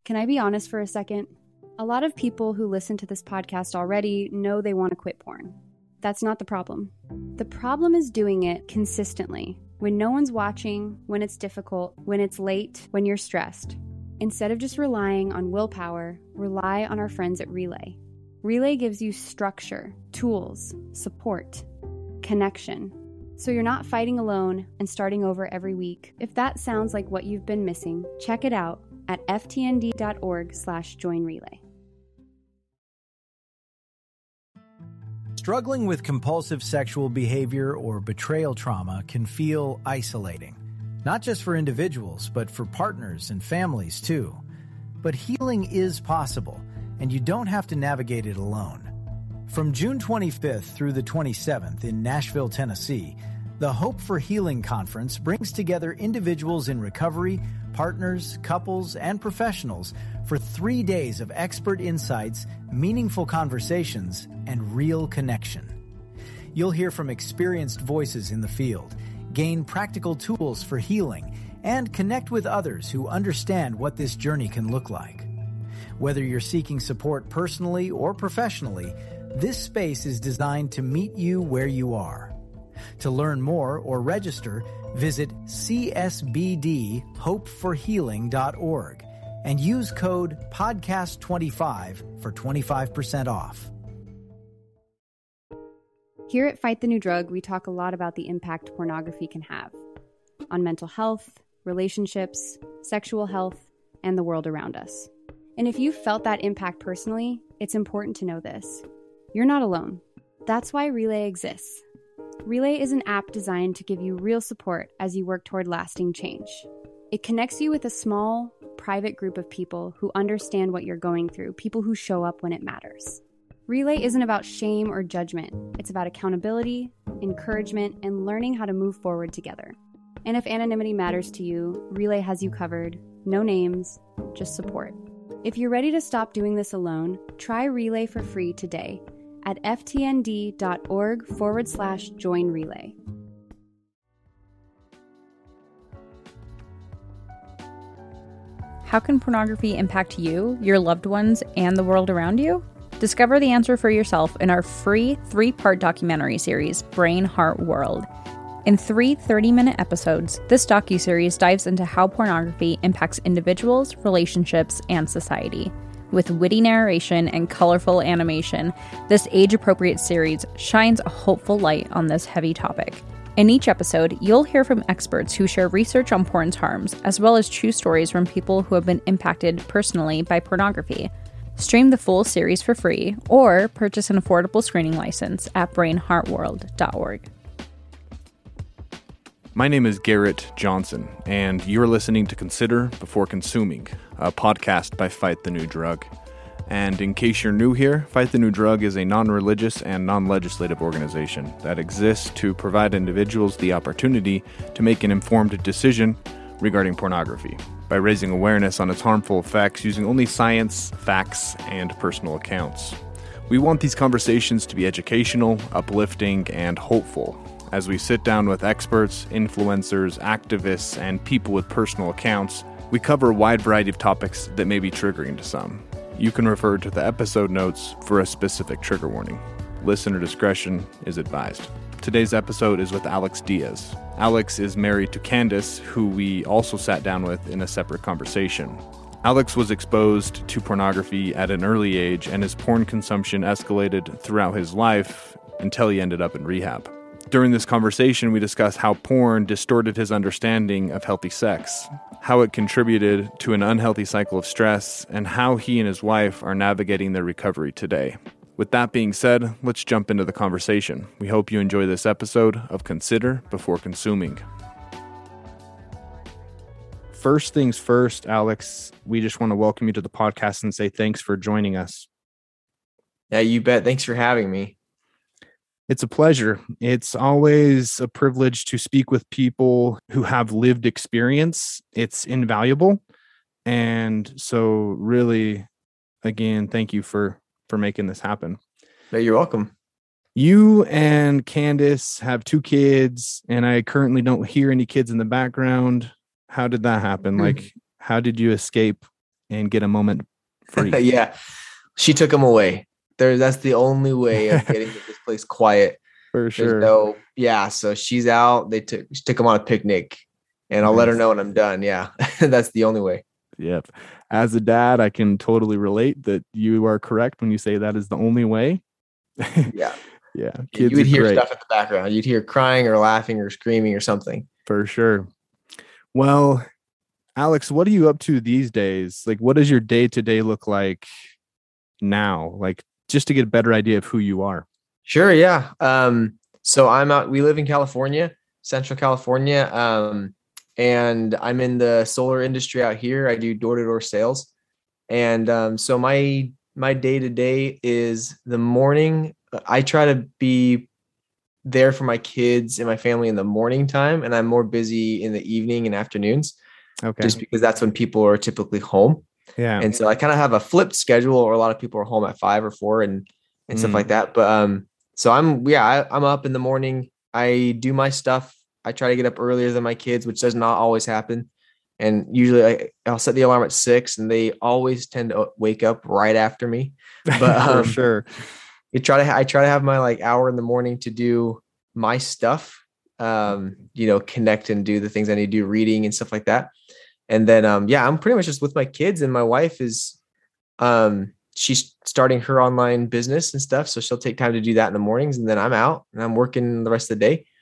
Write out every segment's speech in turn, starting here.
Can I be honest for a second? A lot of people who listen to this podcast already know they want to quit porn. That's not the problem. The problem is doing it consistently, when no one's watching, when it's difficult, when it's late, when you're stressed. Instead of just relying on willpower, rely on our friends at Relay. Relay gives you structure, tools, support, connection. So you're not fighting alone and starting over every week. If that sounds like what you've been missing, check it out at ftnd.org/joinrelay. Struggling with compulsive sexual behavior or betrayal trauma can feel isolating, not just for individuals, but for partners and families too. But healing is possible, and you don't have to navigate it alone. From June 25th through the 27th in Nashville, Tennessee, the Hope for Healing Conference brings together individuals in recovery, partners, couples, and professionals for 3 days of expert insights, meaningful conversations, and real connection. You'll hear from experienced voices in the field, gain practical tools for healing, and connect with others who understand what this journey can look like. Whether you're seeking support personally or professionally, this space is designed to meet you where you are. To learn more or register, visit csbdhopeforhealing.org and use code PODCAST25 for 25% off. Here at Fight the New Drug, we talk a lot about the impact pornography can have on mental health, relationships, sexual health, and the world around us. And if you've felt that impact personally, it's important to know this. You're not alone. That's why Relay exists. Relay is an app designed to give you real support as you work toward lasting change. It connects you with a small, private group of people who understand what you're going through, people who show up when it matters. Relay isn't about shame or judgment. It's about accountability, encouragement, and learning how to move forward together. And if anonymity matters to you, Relay has you covered. No names, just support. If you're ready to stop doing this alone, try Relay for free today at ftnd.org/joinrelay. How can pornography impact you, your loved ones, and the world around you? Discover the answer for yourself in our free 3-part documentary series, Brain, Heart, World. In 3 30-minute episodes, this docuseries dives into how pornography impacts individuals, relationships, and society. With witty narration and colorful animation, this age-appropriate series shines a hopeful light on this heavy topic. In each episode, you'll hear from experts who share research on porn's harms, as well as true stories from people who have been impacted personally by pornography. Stream the full series for free, or purchase an affordable screening license at brainheartworld.org. My name is Garrett Johnson, and you're listening to Consider Before Consuming, a podcast by Fight the New Drug. And in case you're new here, Fight the New Drug is a non-religious and non-legislative organization that exists to provide individuals the opportunity to make an informed decision regarding pornography by raising awareness on its harmful effects using only science, facts, and personal accounts. We want these conversations to be educational, uplifting, and hopeful, as we sit down with experts, influencers, activists, and people with personal accounts. We cover a wide variety of topics that may be triggering to some. You can refer to the episode notes for a specific trigger warning. Listener discretion is advised. Today's episode is with Alex Diaz. Alex is married to Candace, who we also sat down with in a separate conversation. Alex was exposed to pornography at an early age, and his porn consumption escalated throughout his life until he ended up in rehab. During this conversation, we discussed how porn distorted his understanding of healthy sex, how it contributed to an unhealthy cycle of stress, and how he and his wife are navigating their recovery today. With that being said, let's jump into the conversation. We hope you enjoy this episode of Consider Before Consuming. First things first, Alex, we just want to welcome you to the podcast and say thanks for joining us. Yeah, you bet. Thanks for having me. It's a pleasure. It's always a privilege to speak with people who have lived experience. It's invaluable. And so really, again, thank you for making this happen. No, you're welcome. You and Candace have 2 kids, and I currently don't hear any kids in the background. How did that happen? Like, how did you escape and get a moment free. Yeah. She took them away. That's the only way of getting this place quiet. For sure. So she's out. She took them on a picnic, and I'll let her know when I'm done. Yeah. That's the only way. Yep. As a dad, I can totally relate that you are correct when you say that is the only way. Yeah. Yeah. Kids, you would hear stuff in the background. You'd hear crying or laughing or screaming or something. For sure. Well, Alex, what are you up to these days? Like, what does your day-to-day look like now? Like, just to get a better idea of who you are. Sure. Yeah. So I'm out, we live in California, Central California. And I'm in the solar industry out here. I do door-to-door sales. And so my day-to-day is the morning. I try to be there for my kids and my family in the morning time, and I'm more busy in the evening and afternoons. Okay. Just because that's when people are typically home. Yeah. And so I kind of have a flipped schedule, or a lot of people are home at 5 or 4 and stuff like that. But so I'm up in the morning. I do my stuff. I try to get up earlier than my kids, which does not always happen. And usually I'll set the alarm at 6, and they always tend to wake up right after me. But for sure. I try to have my like hour in the morning to do my stuff, connect and do the things I need to do, reading and stuff like that. And then, I'm pretty much just with my kids, and my wife is, she's starting her online business and stuff. So she'll take time to do that in the mornings, and then I'm out and I'm working the rest of the day.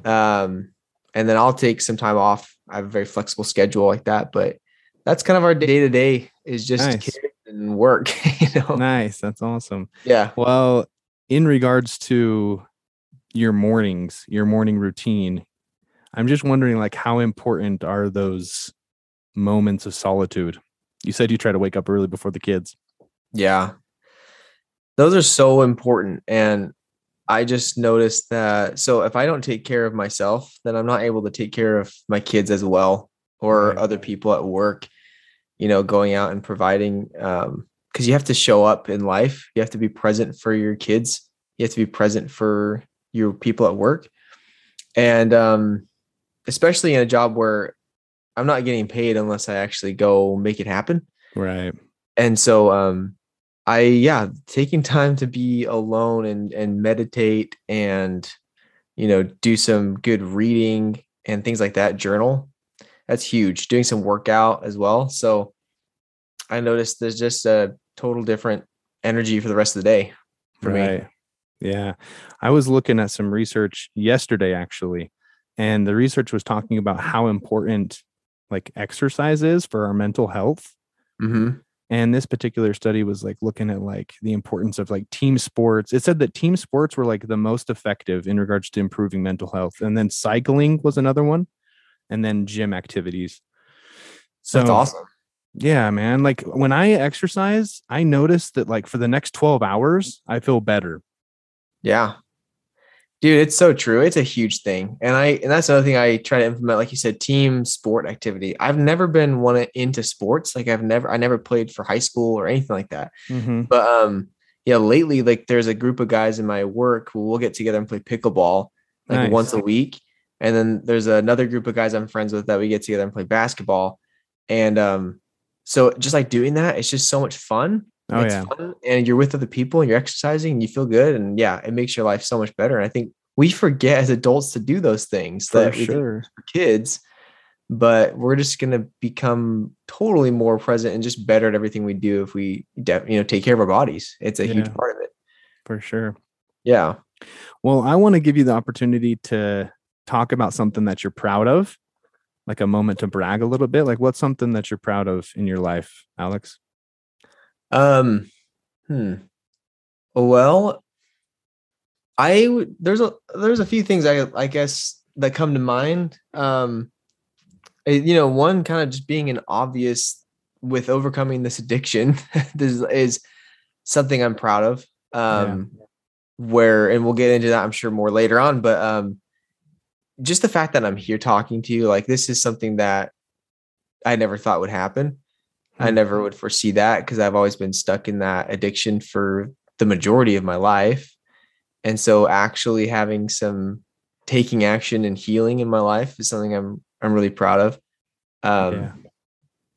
And then I'll take some time off. I have a very flexible schedule like that, but that's kind of our day to day is just kids and work. Nice. That's awesome. Yeah. Well, in regards to your morning routine, I'm just wondering, like, how important are those moments of solitude? You said you try to wake up early before the kids. Yeah. Those are so important. And I just noticed that. So if I don't take care of myself, then I'm not able to take care of my kids as well, or other people at work, going out and providing, because you have to show up in life. You have to be present for your kids. You have to be present for your people at work. And especially in a job where I'm not getting paid unless I actually go make it happen. Right. And so, taking time to be alone and meditate and, do some good reading and things like that, journal, that's huge. Doing some workout as well. So I noticed there's just a total different energy for the rest of the day for me. Yeah. I was looking at some research yesterday, actually, and the research was talking about how important like exercise is for our mental health. Mm-hmm. And this particular study was like looking at like the importance of like team sports. It said that team sports were like the most effective in regards to improving mental health. And then cycling was another one. And then gym activities. So that's awesome. Yeah, man. Like when I exercise, I notice that like for the next 12 hours, I feel better. Yeah. Dude, it's so true. It's a huge thing. And that's another thing I try to implement, like you said, team sport activity. I've never been into sports. Like I never played for high school or anything like that. Mm-hmm. But lately, like there's a group of guys in my work who will get together and play pickleball like once a week. And then there's another group of guys I'm friends with that we get together and play basketball. And so just like doing that, it's just so much fun. It's fun, and you're with other people and you're exercising and you feel good. And it makes your life so much better. And I think we forget as adults to do those things for kids, but we're just going to become totally more present and just better at everything we do if we, take care of our bodies. It's a huge part of it. For sure. Yeah. Well, I want to give you the opportunity to talk about something that you're proud of, like a moment to brag a little bit. Like what's something that you're proud of in your life, Alex? Well, there's a few things I guess that come to mind. One kind of just being an obvious with overcoming this addiction. This is something I'm proud of. And we'll get into that, I'm sure, more later on, but just the fact that I'm here talking to you, like this is something that I never thought would happen. I never would foresee that because I've always been stuck in that addiction for the majority of my life. And so actually having some taking action and healing in my life is something I'm really proud of.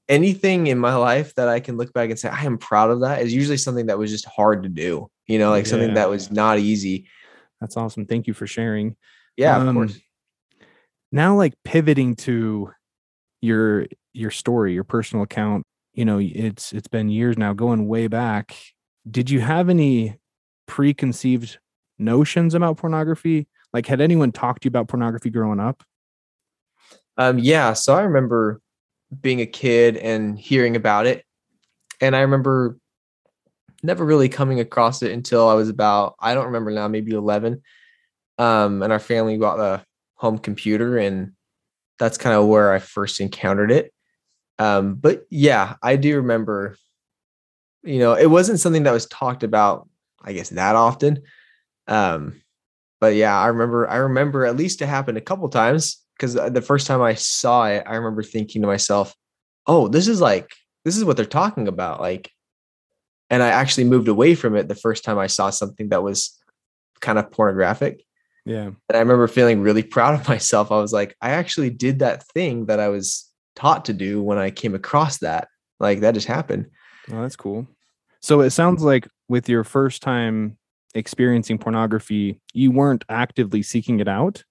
anything in my life that I can look back and say I am proud of that is usually something that was just hard to do, you know, like something that was not easy. That's awesome. Thank you for sharing. Yeah, of course. Now, like pivoting to your story, your personal account, you know, it's been years now, going way back. Did you have any preconceived notions about pornography? Like, had anyone talked to you about pornography growing up? Yeah. So I remember being a kid and hearing about it. And I remember never really coming across it until I was about, I don't remember now, maybe 11. And our family got a home computer, and that's kind of where I first encountered it. But yeah, I do remember, you know, it wasn't something that was talked about, I guess, that often. But yeah, I remember at least it happened a couple times, because the first time I saw it, I remember thinking to myself, oh, this is what they're talking about. Like, and I actually moved away from it the first time I saw something that was kind of pornographic. Yeah. And I remember feeling really proud of myself. I was like, I actually did that thing that I was taught to do when I came across that. Like, that just happened. Oh, that's cool. So it sounds like with your first time experiencing pornography, you weren't actively seeking it out.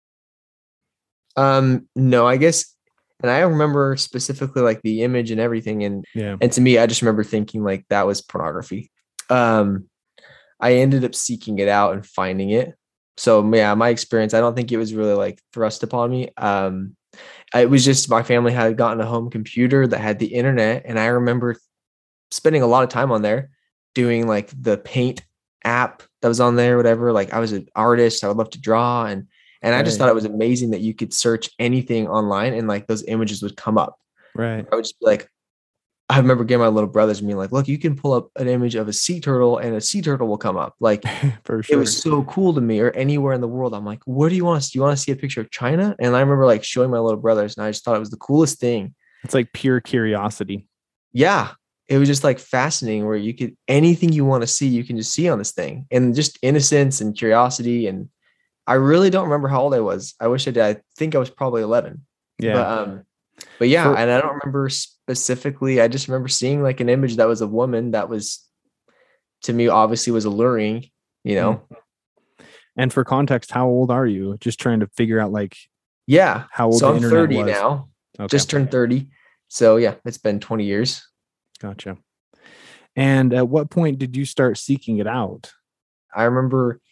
No, I guess. And I remember specifically like the image and everything. And to me, I just remember thinking like that was pornography. I ended up seeking it out and finding it. So yeah, my experience, I don't think it was really like thrust upon me. It was just my family had gotten a home computer that had the internet. And I remember spending a lot of time on there doing like the Paint app that was on there, whatever. Like, I was an artist. I would love to draw. And I just thought it was amazing that you could search anything online and like those images would come up. Right. I would just be like, I remember getting my little brothers being like, look, you can pull up an image of a sea turtle and a sea turtle will come up. Like, for sure. It was so cool to me, or anywhere in the world. I'm like, what do you want to see? You want to see a picture of China? And I remember like showing my little brothers, and I just thought it was the coolest thing. It's like pure curiosity. Yeah. It was just like fascinating, where you could, anything you want to see, you can just see on this thing, and just innocence and curiosity. And I really don't remember how old I was. I wish I did. I think I was probably 11. Yeah. But yeah, and I don't remember specifically. I just remember seeing like an image that was a woman that was, to me, obviously was alluring, you know. And for context, how old are you? Just trying to figure out like, yeah, how old so the I'm internet 30 was. now. Okay. Just turned 30. So yeah, it's been 20 years. Gotcha. And at what point did you start seeking it out? I remember,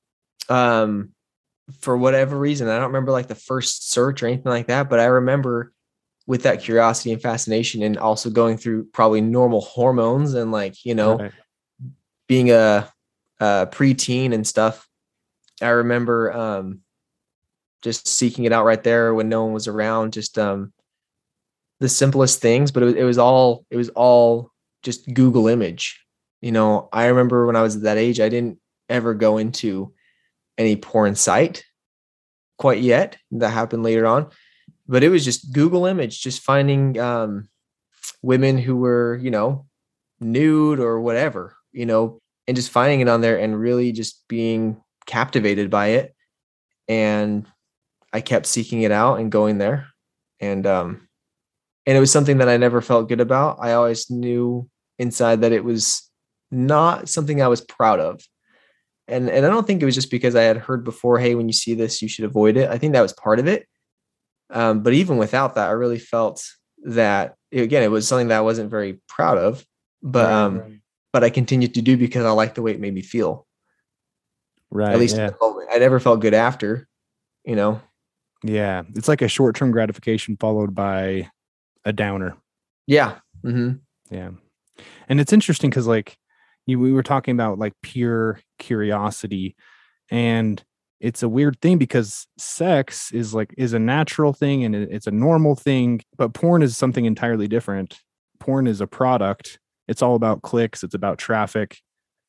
for whatever reason, I don't remember like the first search or anything like that, but I remember with that curiosity and fascination, and also going through probably normal hormones and like, you know, being a preteen and stuff. I remember just seeking it out right there when no one was around, just the simplest things, but it was all just Google image. You know, I remember when I was at that age, I didn't ever go into any porn site quite yet. That happened later on, but it was just Google image, just finding women who were, you know, nude or whatever, you know, and just finding it on there and really just being captivated by it. And I kept seeking it out and going there. And it was something that I never felt good about. I always knew inside that it was not something I was proud of. And I don't think it was just because I had heard before, hey, when you see this, you should avoid it. I think that was part of it. But even without that, I really felt that, again, it was something that I wasn't very proud of, but but I continued to do because I liked the way it made me feel. Right. At least in the moment. I never felt good after, you know? Yeah. It's like a short-term gratification followed by a downer. Yeah. Mm-hmm. Yeah. And it's interesting because like we were talking about like pure curiosity, and it's a weird thing because sex is a natural thing and it's a normal thing, but porn is something entirely different. Porn is a product. It's all about clicks. It's about traffic.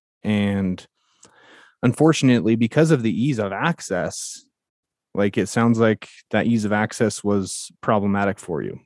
And unfortunately, because of the ease of access, like it sounds like that ease of access was problematic for you.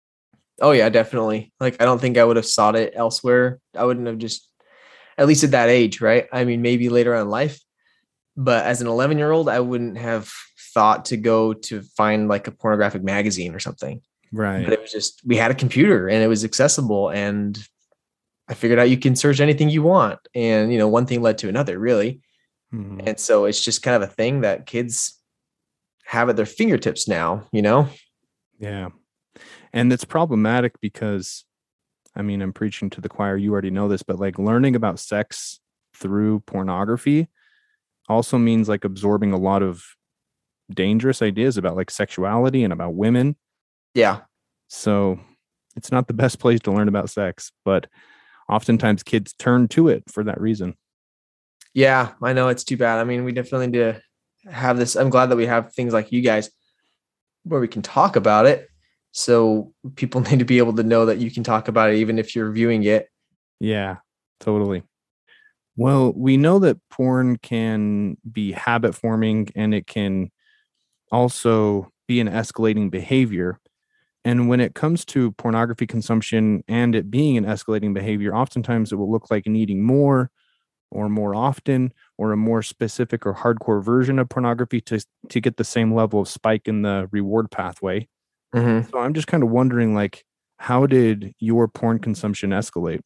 Oh yeah, definitely. Like, I don't think I would have sought it elsewhere. I wouldn't have just, at least at that age, right? I mean, maybe later on in life, but as an 11-year-old, I wouldn't have thought to go to find like a pornographic magazine or something. Right. But it was just, we had a computer and it was accessible, and I figured out you can search anything you want. And, one thing led to another, really. Mhm. And so it's just kind of a thing that kids have at their fingertips now. Yeah. And it's problematic because, I mean, I'm preaching to the choir. You already know this, but like learning about sex through pornography also means like absorbing a lot of dangerous ideas about like sexuality and about women. Yeah. So it's not the best place to learn about sex, but oftentimes kids turn to it for that reason. Yeah, I know, it's too bad. I mean, we definitely need to have this. I'm glad that we have things like you guys where we can talk about it. So people need to be able to know that you can talk about it, even if you're viewing it. Yeah, totally. Well, we know that porn can be habit forming, and it can also be an escalating behavior. And when it comes to pornography consumption and it being an escalating behavior, oftentimes it will look like needing more or more often, or a more specific or hardcore version of pornography to get the same level of spike in the reward pathway. Mm-hmm. So I'm just kind of wondering, like, how did your porn consumption escalate?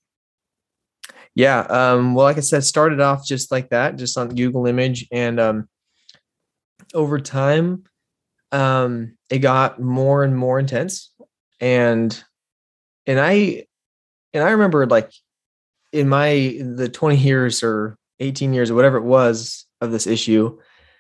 Yeah. Well, like I said, started off just like that, just on Google Image. And over time, it got more and more intense. And and I remember, like, in the 20 years or 18 years or whatever it was of this issue,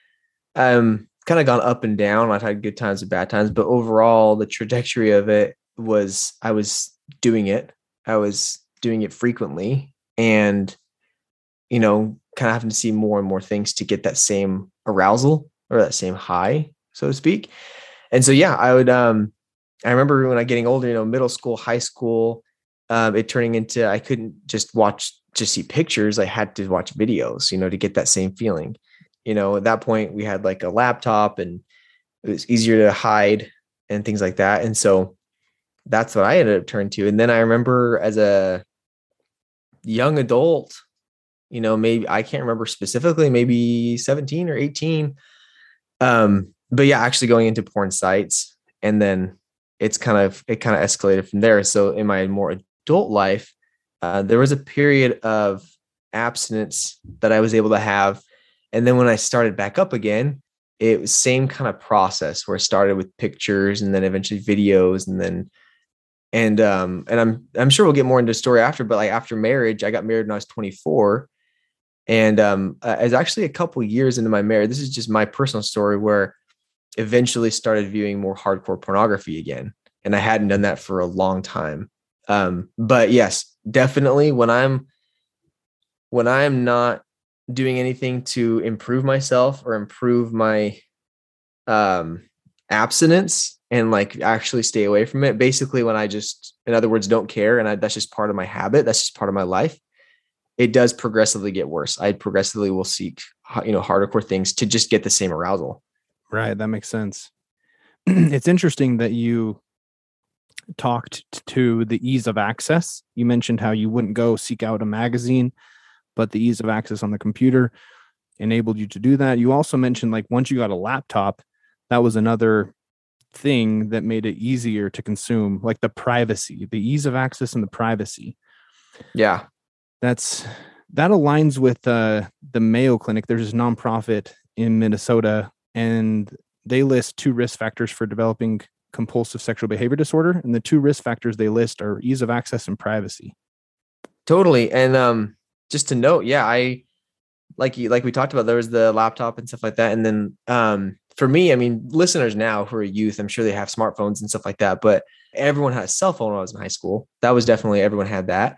kind of gone up and down. I've had good times and bad times, but overall the trajectory of it was, I was doing it. I was doing it frequently, and, kind of having to see more and more things to get that same arousal or that same high, so to speak. And so, yeah, I remember when I getting older, middle school, high school, it turning into, I couldn't just see pictures. I had to watch videos, to get that same feeling. At that point we had like a laptop, and it was easier to hide and things like that. And so that's what I ended up turning to. And then I remember as a young adult, maybe, I can't remember specifically, maybe 17 or 18. But yeah, actually going into porn sites, and then it kind of escalated from there. So in my more adult life, there was a period of abstinence that I was able to have. And then when I started back up again, it was same kind of process where it started with pictures and then eventually videos, and then, and I'm sure we'll get more into the story after, but like after marriage, I got married when I was 24. And as actually a couple years into my marriage, this is just my personal story, where eventually started viewing more hardcore pornography again. And I hadn't done that for a long time. But yes, definitely when I'm not doing anything to improve myself or improve my abstinence and like actually stay away from it, basically when I just, in other words, don't care, and that's just part of my habit, that's just part of my life, it does progressively get worse. I progressively will seek, hardcore things to just get the same arousal. Right. That makes sense. It's interesting that you talked to the ease of access. You mentioned how you wouldn't go seek out a magazine, but the ease of access on the computer enabled you to do that. You also mentioned, like, once you got a laptop, that was another thing that made it easier to consume, like the privacy, the ease of access and the privacy. Yeah. That aligns with the Mayo Clinic. There's this nonprofit in Minnesota, and they list 2 risk factors for developing compulsive sexual behavior disorder. And the 2 risk factors they list are ease of access and privacy. Totally. And just to note, yeah, I like we talked about, there was the laptop and stuff like that. And then for me, I mean, listeners now who are youth, I'm sure they have smartphones and stuff like that, but everyone had a cell phone when I was in high school. That was definitely, everyone had that.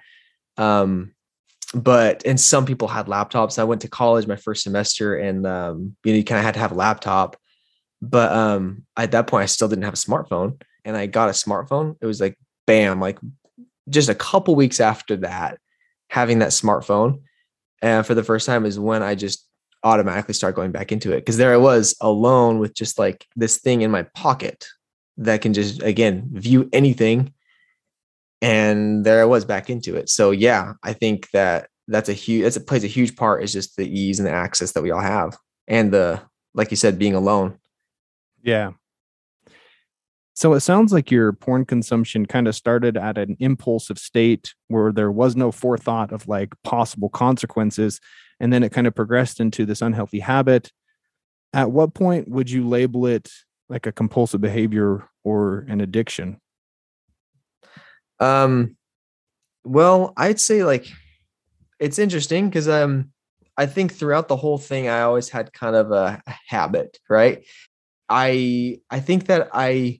And some people had laptops. I went to college my first semester, and you kind of had to have a laptop. But at that point, I still didn't have a smartphone, and I got a smartphone. It was like, bam, like just a couple weeks after that, having that smartphone, and for the first time is when I just automatically start going back into it, because there I was alone with just like this thing in my pocket that can just, again, view anything. And there I was back into it. So yeah, I think that plays a huge part, is just the ease and the access that we all have. And like you said, being alone. Yeah. So it sounds like your porn consumption kind of started at an impulsive state where there was no forethought of like possible consequences. And then it kind of progressed into this unhealthy habit. At what point would you label it like a compulsive behavior or an addiction? Well, I'd say like it's interesting because I think throughout the whole thing I always had kind of a habit, right? I think that I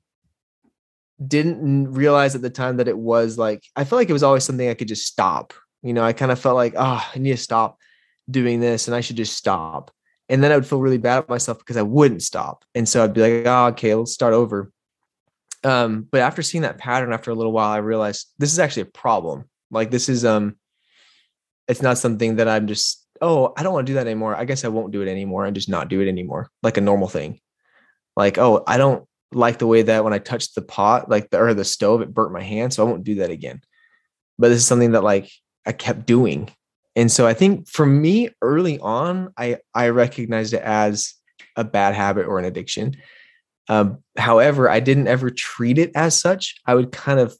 didn't realize at the time that it was like I felt like it was always something I could just stop. I kind of felt like, oh, I need to stop doing this and I should just stop. And then I would feel really bad at myself because I wouldn't stop. And so I'd be like, oh, okay, let's start over. But after seeing that pattern after a little while, I realized this is actually a problem. Like this is it's not something that I'm just, oh, I don't want to do that anymore. I guess I won't do it anymore and just not do it anymore. Like a normal thing. Like, oh, I don't like the way that when I touched the pot, like the stove, it burnt my hand. So I won't do that again. But this is something that like I kept doing. And so I think for me early on, I recognized it as a bad habit or an addiction. However, I didn't ever treat it as such. I would kind of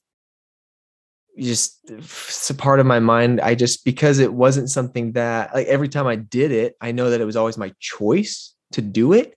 just, it's a part of my mind. Because it wasn't something that like every time I did it, I know that it was always my choice to do it.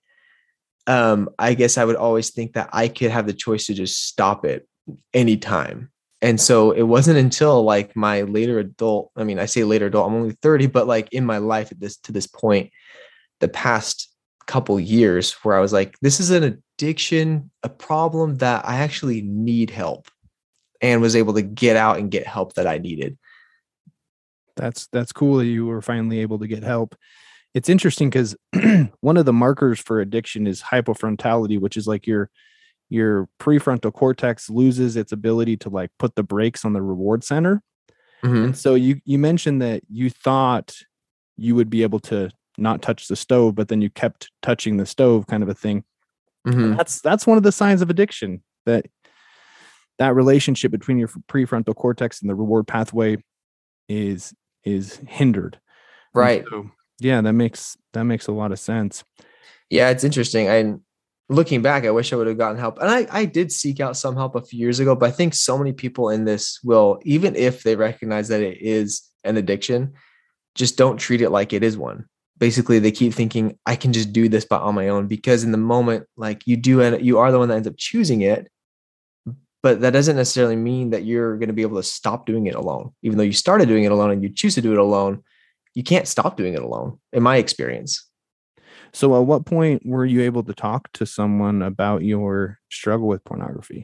I guess I would always think that I could have the choice to just stop it anytime. And so it wasn't until like my later adult, I mean, I say later adult, I'm only 30, but like in my life to this point, the past couple years where I was like, this is an addiction, a problem that I actually need help, and was able to get out and get help that I needed. That's cool that you were finally able to get help. It's interesting because one of the markers for addiction is hypofrontality, which is like your prefrontal cortex loses its ability to like put the brakes on the reward center. Mm-hmm. And so you mentioned that you thought you would be able to not touch the stove, but then you kept touching the stove, kind of a thing. Mm-hmm. That's one of the signs of addiction, that relationship between your prefrontal cortex and the reward pathway is hindered. Right. So, yeah, that makes a lot of sense. Yeah, it's interesting. And looking back, I wish I would have gotten help. And I did seek out some help a few years ago, but I think so many people in this will, even if they recognize that it is an addiction, just don't treat it like it is one. Basically, they keep thinking, I can just do this on my own, because in the moment, like you are the one that ends up choosing it. But that doesn't necessarily mean that you're going to be able to stop doing it alone. Even though you started doing it alone and you choose to do it alone, you can't stop doing it alone, in my experience. So at what point were you able to talk to someone about your struggle with pornography?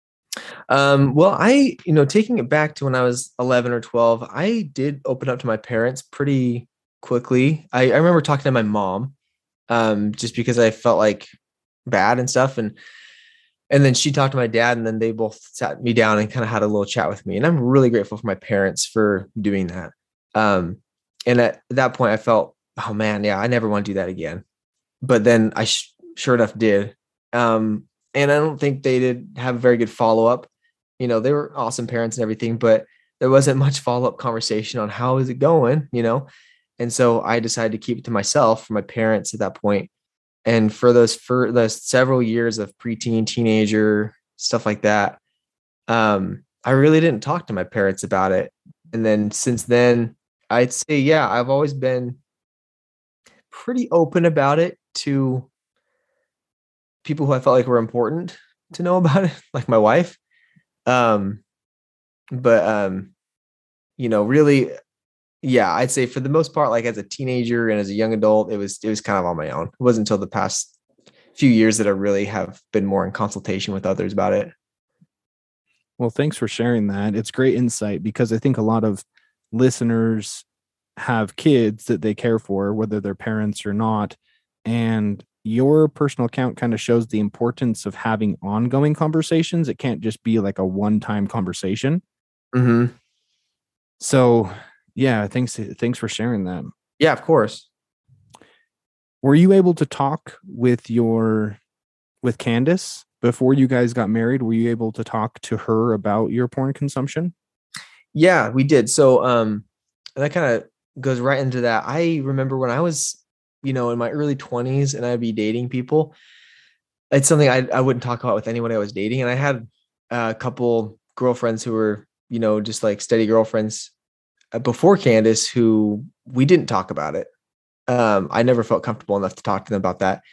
Well, taking it back to when I was 11 or 12, I did open up to my parents pretty quickly. I remember talking to my mom, just because I felt like bad and stuff. And then she talked to my dad, and then they both sat me down and kind of had a little chat with me. And I'm really grateful for my parents for doing that. And at that point I felt, oh man, yeah, I never want to do that again. But then I sure enough did. And I don't think they did have a very good follow-up. They were awesome parents and everything, but there wasn't much follow-up conversation on how is it going, And so I decided to keep it to myself, for my parents at that point. And for the several years of preteen, teenager, stuff like that, I really didn't talk to my parents about it. And then since then, I'd say, yeah, I've always been pretty open about it to people who I felt like were important to know about it, like my wife. Really, yeah, I'd say for the most part, like as a teenager and as a young adult, it was kind of on my own. It wasn't until the past few years that I really have been more in consultation with others about it. Well, thanks for sharing that. It's great insight, because I think a lot of listeners have kids that they care for, whether they're parents or not. And your personal account kind of shows the importance of having ongoing conversations. It can't just be like a one-time conversation. Mm-hmm. So yeah, thanks for sharing that. Yeah, of course. Were you able to talk with Candace before you guys got married? Were you able to talk to her about your porn consumption? Yeah, we did. So, that kind of goes right into that. I remember when I was, in my early 20s and I'd be dating people, it's something I wouldn't talk about with anyone I was dating. And I had a couple girlfriends who were, just like steady girlfriends before Candace, who we didn't talk about it. I never felt comfortable enough to talk to them about that.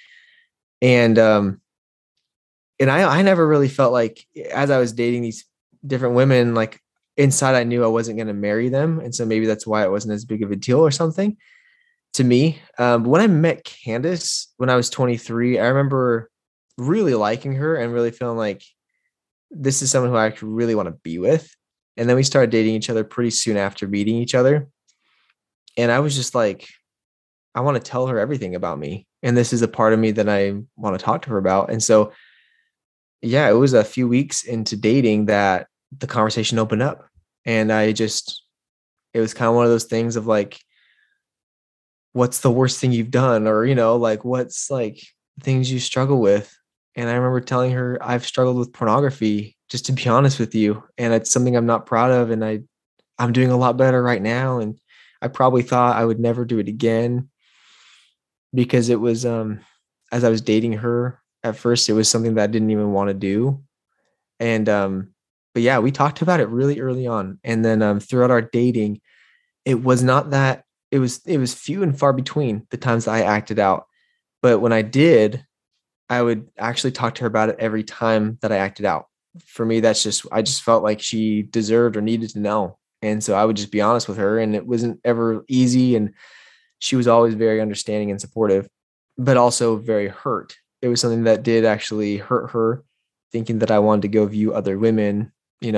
And I never really felt like, as I was dating these different women, like inside I knew I wasn't going to marry them. And so maybe that's why it wasn't as big of a deal or something to me. But when I met Candace when I was 23, I remember really liking her and really feeling like this is someone who I actually really want to be with. And then we started dating each other pretty soon after meeting each other. And I was just like, I want to tell her everything about me. And this is a part of me that I want to talk to her about. And so, yeah, it was a few weeks into dating that the conversation opened up. And it was kind of one of those things of like, what's the worst thing you've done? Or, like, what's like things you struggle with? And I remember telling her, I've struggled with pornography, just to be honest with you. And it's something I'm not proud of. And I'm doing a lot better right now. And I probably thought I would never do it again, because it was, as I was dating her at first, it was something that I didn't even want to do. And, but yeah, we talked about it really early on. And then, throughout our dating, it was not that it was few and far between the times that I acted out. But when I did, I would actually talk to her about it every time that I acted out. For me, I just felt like she deserved or needed to know. And so I would just be honest with her, and it wasn't ever easy. And she was always very understanding and supportive, but also very hurt. It was something that did actually hurt her, thinking that I wanted to go view other women,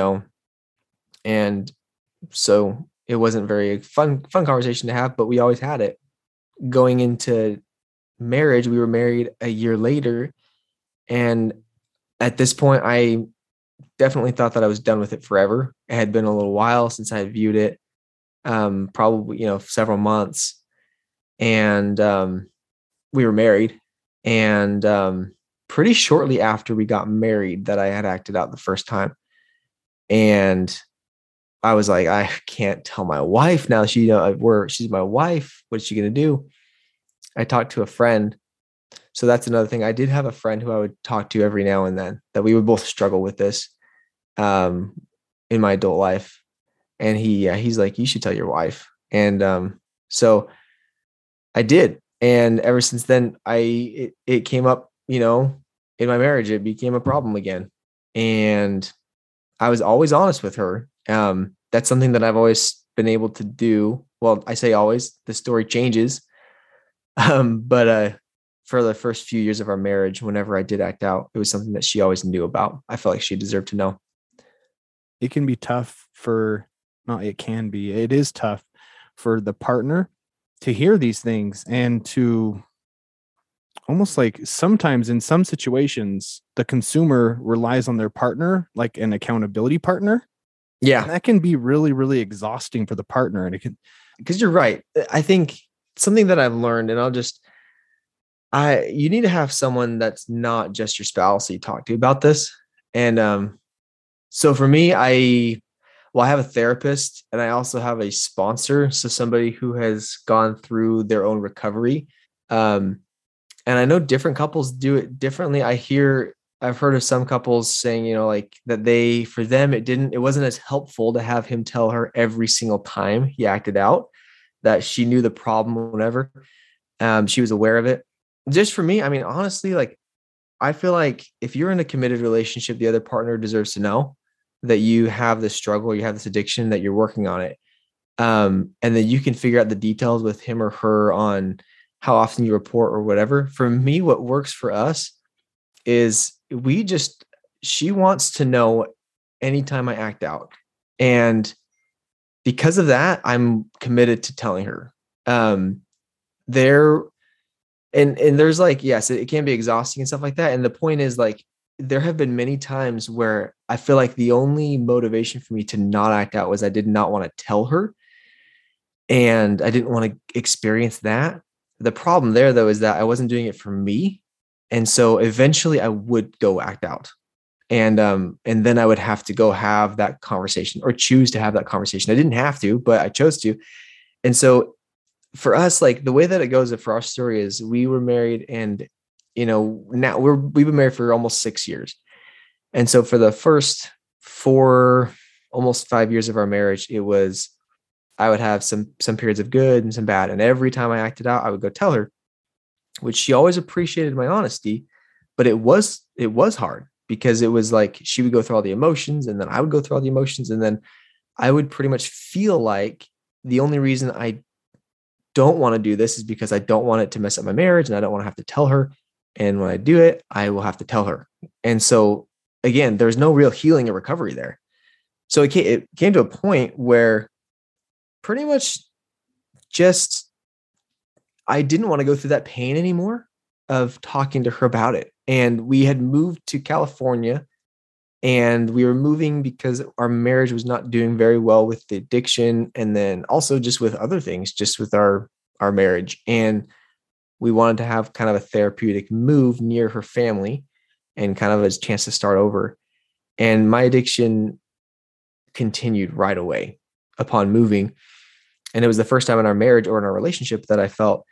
and so it wasn't very fun conversation to have, but we always had it. Going into marriage, we were married a year later. And at this point, I definitely thought that I was done with it forever. It had been a little while since I had viewed it, probably, several months. And we were married. And pretty shortly after we got married that I had acted out the first time. And I was like, I can't tell my wife now. She's my wife. What is she going to do? I talked to a friend. So that's another thing. I did have a friend who I would talk to every now and then, that we would both struggle with this in my adult life. And he's like, you should tell your wife. And so I did. And ever since then, it came up, in my marriage, it became a problem again. And I was always honest with her. That's something that I've always been able to do. Well, I say always, the story changes. But for the first few years of our marriage, whenever I did act out, it was something that she always knew about. I felt like she deserved to know. It can be tough it is tough for the partner to hear these things, and to almost like, sometimes in some situations, the consumer relies on their partner like an accountability partner. Yeah. And that can be really, really exhausting for the partner. And it can, because you're right. I think something that I've learned, and you need to have someone that's not just your spouse you talk to about this. And so for me, I have a therapist, and I also have a sponsor. So somebody who has gone through their own recovery. And I know different couples do it differently. I've heard of some couples saying, like that for them, it wasn't as helpful to have him tell her every single time he acted out, that she knew the problem whenever she was aware of it. Just for me, I mean, honestly, like, I feel like if you're in a committed relationship, the other partner deserves to know that you have this struggle, you have this addiction, that you're working on it. And then you can figure out the details with him or her on how often you report or whatever. For me, what works for us is she wants to know anytime I act out. And because of that, I'm committed to telling her. There's like, yes, it can be exhausting and stuff like that. And the point is, like, there have been many times where I feel like the only motivation for me to not act out was I did not want to tell her, and I didn't want to experience that. The problem there, though, is that I wasn't doing it for me. And so eventually I would go act out. And then I would have to go have that conversation, or choose to have that conversation. I didn't have to, but I chose to. And so for us, like, the way that it goes for our story is, we were married, and now we've been married for almost 6 years. And so for the first 4, almost 5 years of our marriage, I would have some periods of good and some bad. And every time I acted out, I would go tell her, which she always appreciated my honesty, but it was hard because it was like she would go through all the emotions and then I would go through all the emotions. And then I would pretty much feel like the only reason I don't want to do this is because I don't want it to mess up my marriage and I don't want to have to tell her. And when I do it, I will have to tell her. And so again, there's no real healing or recovery there. So it came to a point where pretty much just, I didn't want to go through that pain anymore of talking to her about it. And we had moved to California, and we were moving because our marriage was not doing very well with the addiction. And then also just with other things, just with our marriage. And we wanted to have kind of a therapeutic move near her family and kind of a chance to start over. And my addiction continued right away upon moving. And it was the first time in our marriage or in our relationship that I felt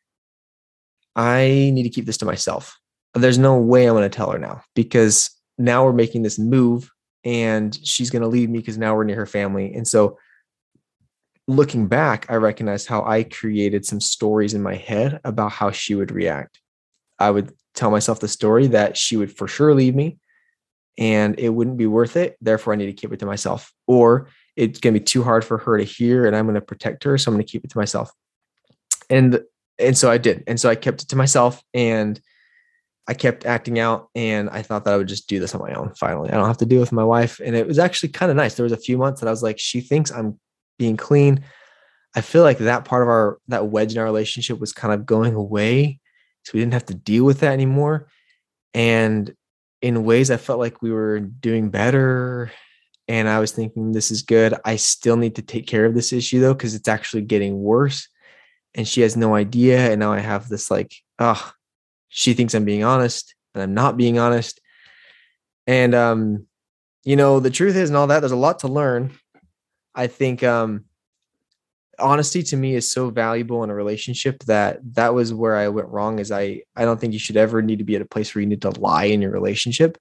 I need to keep this to myself. There's no way I'm going to tell her now, because now we're making this move and she's going to leave me because now we're near her family. And so looking back, I recognized how I created some stories in my head about how she would react. I would tell myself the story that she would for sure leave me and it wouldn't be worth it. Therefore, I need to keep it to myself, or it's going to be too hard for her to hear and I'm going to protect her. So I'm going to keep it to myself. And so I did. And so I kept it to myself and I kept acting out, and I thought that I would just do this on my own. Finally, I don't have to deal with my wife. And it was actually kind of nice. There was a few months that I was like, she thinks I'm being clean. I feel like that part of that wedge in our relationship was kind of going away. So we didn't have to deal with that anymore. And in ways I felt like we were doing better. And I was thinking, this is good. I still need to take care of this issue though, because it's actually getting worse. And she has no idea. And now I have this like, she thinks I'm being honest and I'm not being honest. And, the truth is, and all that, there's a lot to learn. I think, honesty to me is so valuable in a relationship that was where I went wrong. Is I don't think you should ever need to be at a place where you need to lie in your relationship.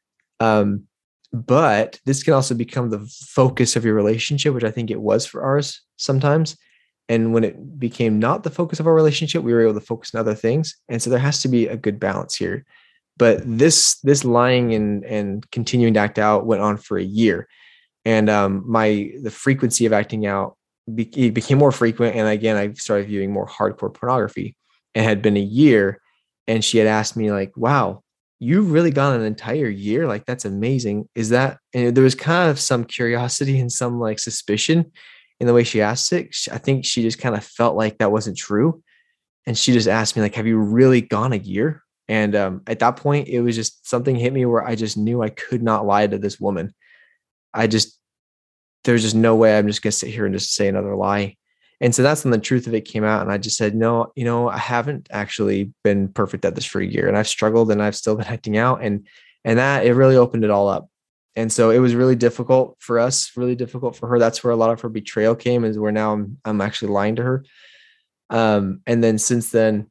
But this can also become the focus of your relationship, which I think it was for ours sometimes. And when it became not the focus of our relationship, we were able to focus on other things. And so there has to be a good balance here. But this lying and continuing to act out went on for a year. And the frequency of acting out became more frequent. And again, I started viewing more hardcore pornography. It had been a year. And she had asked me like, wow, you've really gone an entire year? Like, that's amazing. Is that, and there was kind of some curiosity and some like suspicion in the way she asked it. I think she just kind of felt like that wasn't true. And she just asked me like, have you really gone a year? And at that point, it was just something hit me where I just knew I could not lie to this woman. There's just no way I'm just going to sit here and just say another lie. And so that's when the truth of it came out. And I just said, no, I haven't actually been perfect at this for a year, and I've struggled and I've still been acting out. And that it really opened it all up. And so it was really difficult for us, really difficult for her. That's where a lot of her betrayal came, is where now I'm actually lying to her. And then since then,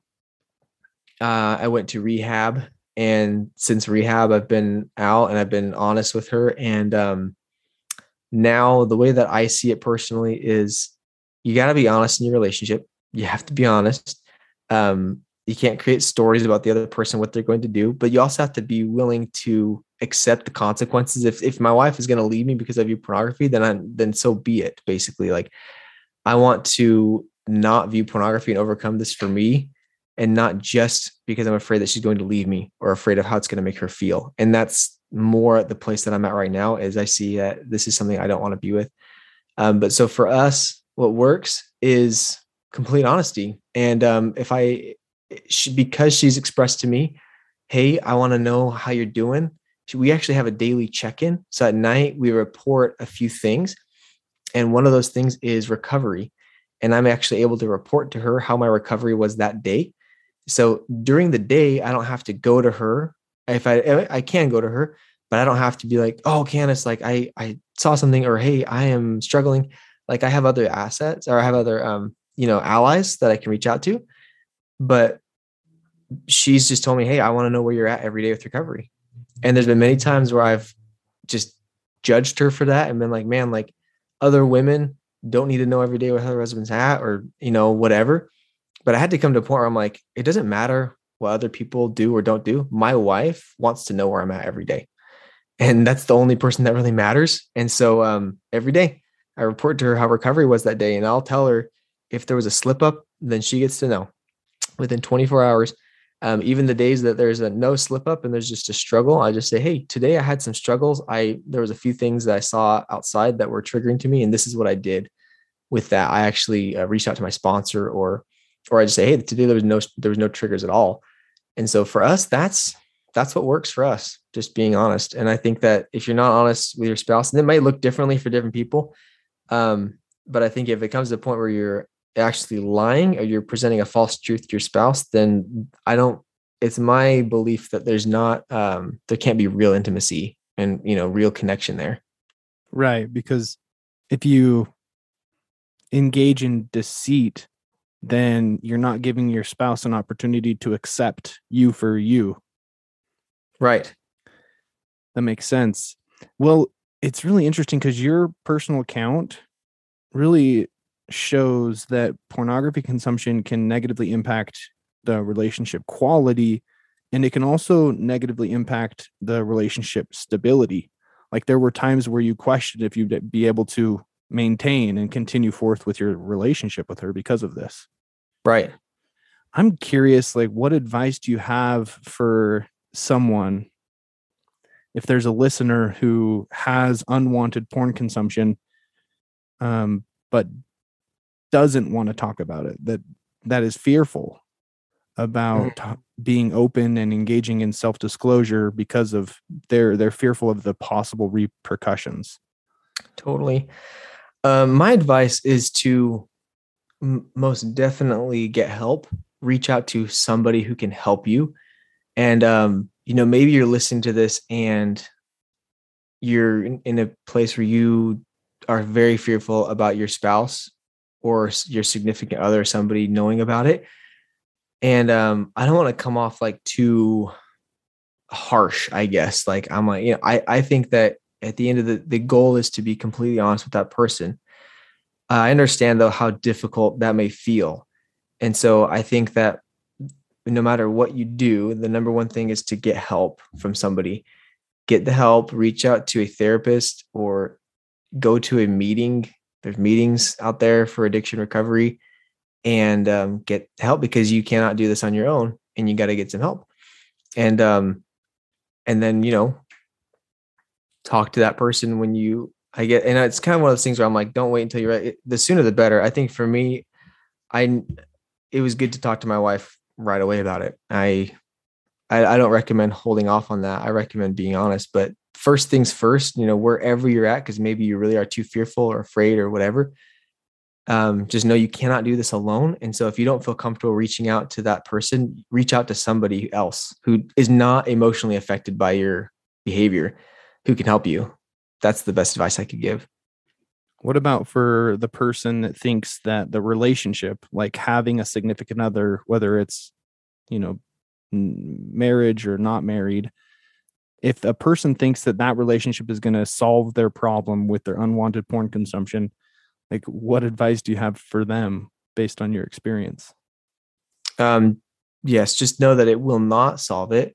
I went to rehab, and since rehab, I've been out and I've been honest with her. And now the way that I see it personally is, you got to be honest in your relationship. You have to be honest. You can't create stories about the other person, what they're going to do, but you also have to be willing to accept the consequences. If my wife is going to leave me because I view pornography, then so be it. Basically, like, I want to not view pornography and overcome this for me, and not just because I'm afraid that she's going to leave me or afraid of how it's going to make her feel. And that's more the place that I'm at right now, is I see that this is something I don't want to be with. But so for us, what works is complete honesty. And because she's expressed to me, hey, I want to know how you're doing. We actually have a daily check-in. So at night we report a few things. And one of those things is recovery. And I'm actually able to report to her how my recovery was that day. So during the day, I don't have to go to her. If I can go to her, but I don't have to be like, oh, Candace, like I saw something, or, hey, I am struggling. Like, I have other assets, or I have other, allies that I can reach out to. But she's just told me, hey, I want to know where you're at every day with recovery. And there's been many times where I've just judged her for that and been like, man, like other women don't need to know every day where her husband's at or, whatever. But I had to come to a point where I'm like, it doesn't matter what other people do or don't do. My wife wants to know where I'm at every day. And that's the only person that really matters. And so every day I report to her how recovery was that day. And I'll tell her if there was a slip up, then she gets to know within 24 hours. Even the days that there's a no slip up and there's just a struggle, I just say, hey, today I had some struggles. There was a few things that I saw outside that were triggering to me. And this is what I did with that. I actually reached out to my sponsor or I just say, hey, today there was no triggers at all. And so for us, that's what works for us, just being honest. And I think that if you're not honest with your spouse, and it might look differently for different people. But I think if it comes to the point where you're actually lying or you're presenting a false truth to your spouse, then it's my belief that there can't be real intimacy and, real connection there. Right. Because if you engage in deceit, then you're not giving your spouse an opportunity to accept you for you. Right. That makes sense. Well, it's really interesting because your personal account really shows that pornography consumption can negatively impact the relationship quality, and it can also negatively impact the relationship stability. Like there were times where you questioned if you'd be able to maintain and continue forth with your relationship with her because of this. Right. I'm curious, like, what advice do you have for someone if there's a listener who has unwanted porn consumption, but doesn't want to talk about it, that is fearful about being open and engaging in self-disclosure because of they're fearful of the possible repercussions? Totally. My advice is to most definitely get help, reach out to somebody who can help you. And, maybe you're listening to this and you're in a place where you are very fearful about your spouse or your significant other, somebody knowing about it. And I don't want to come off like too harsh, I guess. Like I'm like, I think that at the end of the goal is to be completely honest with that person. I understand though how difficult that may feel. And so I think that no matter what you do, the number one thing is to get help from somebody. Get the help, reach out to a therapist or go to a meeting. There's meetings out there for addiction recovery and get help because you cannot do this on your own and you got to get some help. And then, talk to that person when and it's kind of one of those things where I'm like, don't wait until you're ready. The sooner the better. I think for me, it was good to talk to my wife right away about it. I don't recommend holding off on that. I recommend being honest, but first things first, wherever you're at, because maybe you really are too fearful or afraid or whatever, just know you cannot do this alone. And so if you don't feel comfortable reaching out to that person, reach out to somebody else who is not emotionally affected by your behavior, who can help you. That's the best advice I could give. What about for the person that thinks that the relationship, like having a significant other, whether it's, marriage or not married, if a person thinks that relationship is going to solve their problem with their unwanted porn consumption, like what advice do you have for them based on your experience? Yes, just know that it will not solve it.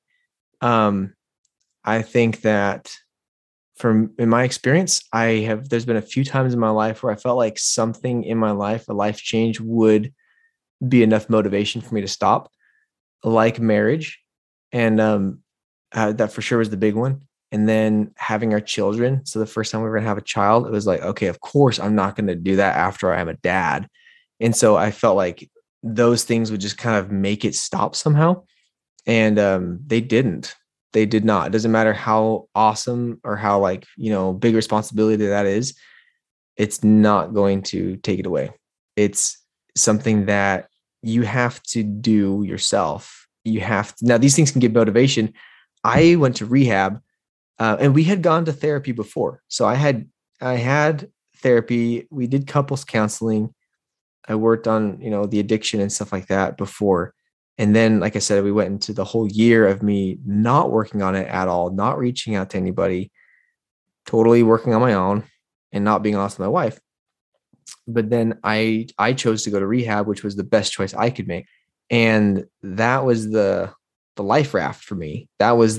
I think that in my experience, there's been a few times in my life where I felt like something in my life, a life change would be enough motivation for me to stop, like marriage. And that for sure was the big one. And then having our children. So the first time we were going to have a child, it was like, okay, of course I'm not going to do that after I'm a dad. And so I felt like those things would just kind of make it stop somehow. And they didn't. They did not. It doesn't matter how awesome or how big responsibility that is. It's not going to take it away. It's something that you have to do yourself. Now these things can give motivation. I went to rehab and we had gone to therapy before. So I had therapy. We did couples counseling. I worked on, the addiction and stuff like that before. And then, like I said, we went into the whole year of me not working on it at all, not reaching out to anybody, totally working on my own and not being honest with my wife. But then I chose to go to rehab, which was the best choice I could make. And that was the life raft for me. That was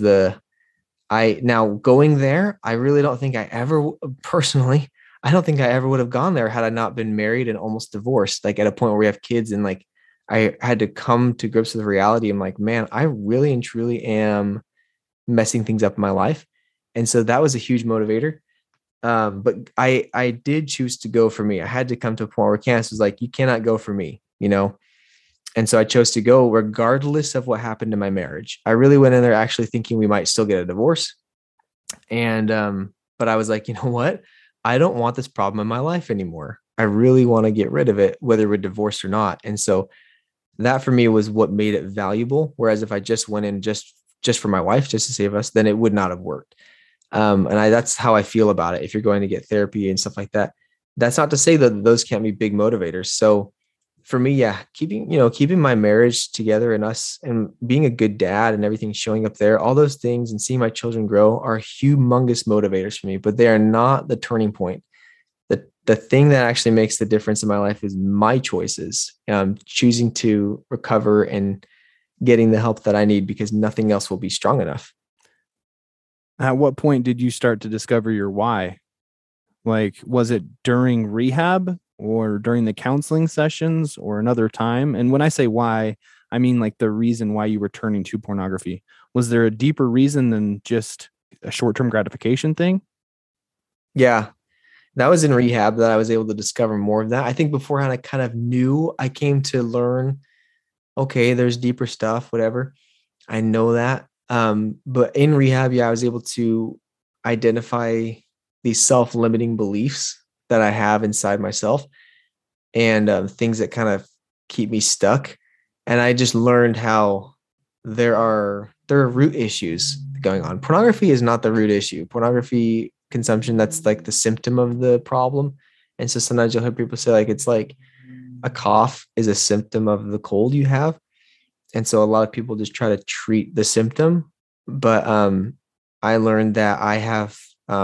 now going there, I really don't think I ever personally, I don't think I ever would have gone there had I not been married and almost divorced, like at a point where we have kids. And like, I had to come to grips with the reality. I'm like, man, I really and truly am messing things up in my life. And so that was a huge motivator. But I did choose to go for me. I had to come to a point where Candace was like, you cannot go for me, you know? And so I chose to go regardless of what happened in my marriage. I really went in there actually thinking we might still get a divorce. And, but I was like, you know what? I don't want this problem in my life anymore. I really want to get rid of it, whether we're divorced or not. And so that for me was what made it valuable. Whereas if I just went in just for my wife, just to save us, then it would not have worked. And that's how I feel about it. If you're going to get therapy and stuff like that, that's not to say that those can't be big motivators. So for me, yeah, keeping my marriage together and us and being a good dad and everything showing up there, all those things and seeing my children grow are humongous motivators for me, but they are not the turning point. The thing that actually makes the difference in my life is my choices, choosing to recover and getting the help that I need because nothing else will be strong enough. At what point did you start to discover your why? Like, was it during rehab or during the counseling sessions or another time? And when I say why, I mean like the reason why you were turning to pornography. Was there a deeper reason than just a short-term gratification thing? Yeah, that was in rehab that I was able to discover more of that. I think beforehand, I kind of knew. I came to learn, okay, there's deeper stuff, whatever. I know that. But in rehab, yeah, I was able to identify these self-limiting beliefs that I have inside myself and things that kind of keep me stuck. And I just learned how there are root issues going on. Pornography is not the root issue. Pornography consumption, that's like the symptom of the problem. And so sometimes you'll hear people say like, it's like a cough is a symptom of the cold you have. And so a lot of people just try to treat the symptom. But I learned that I have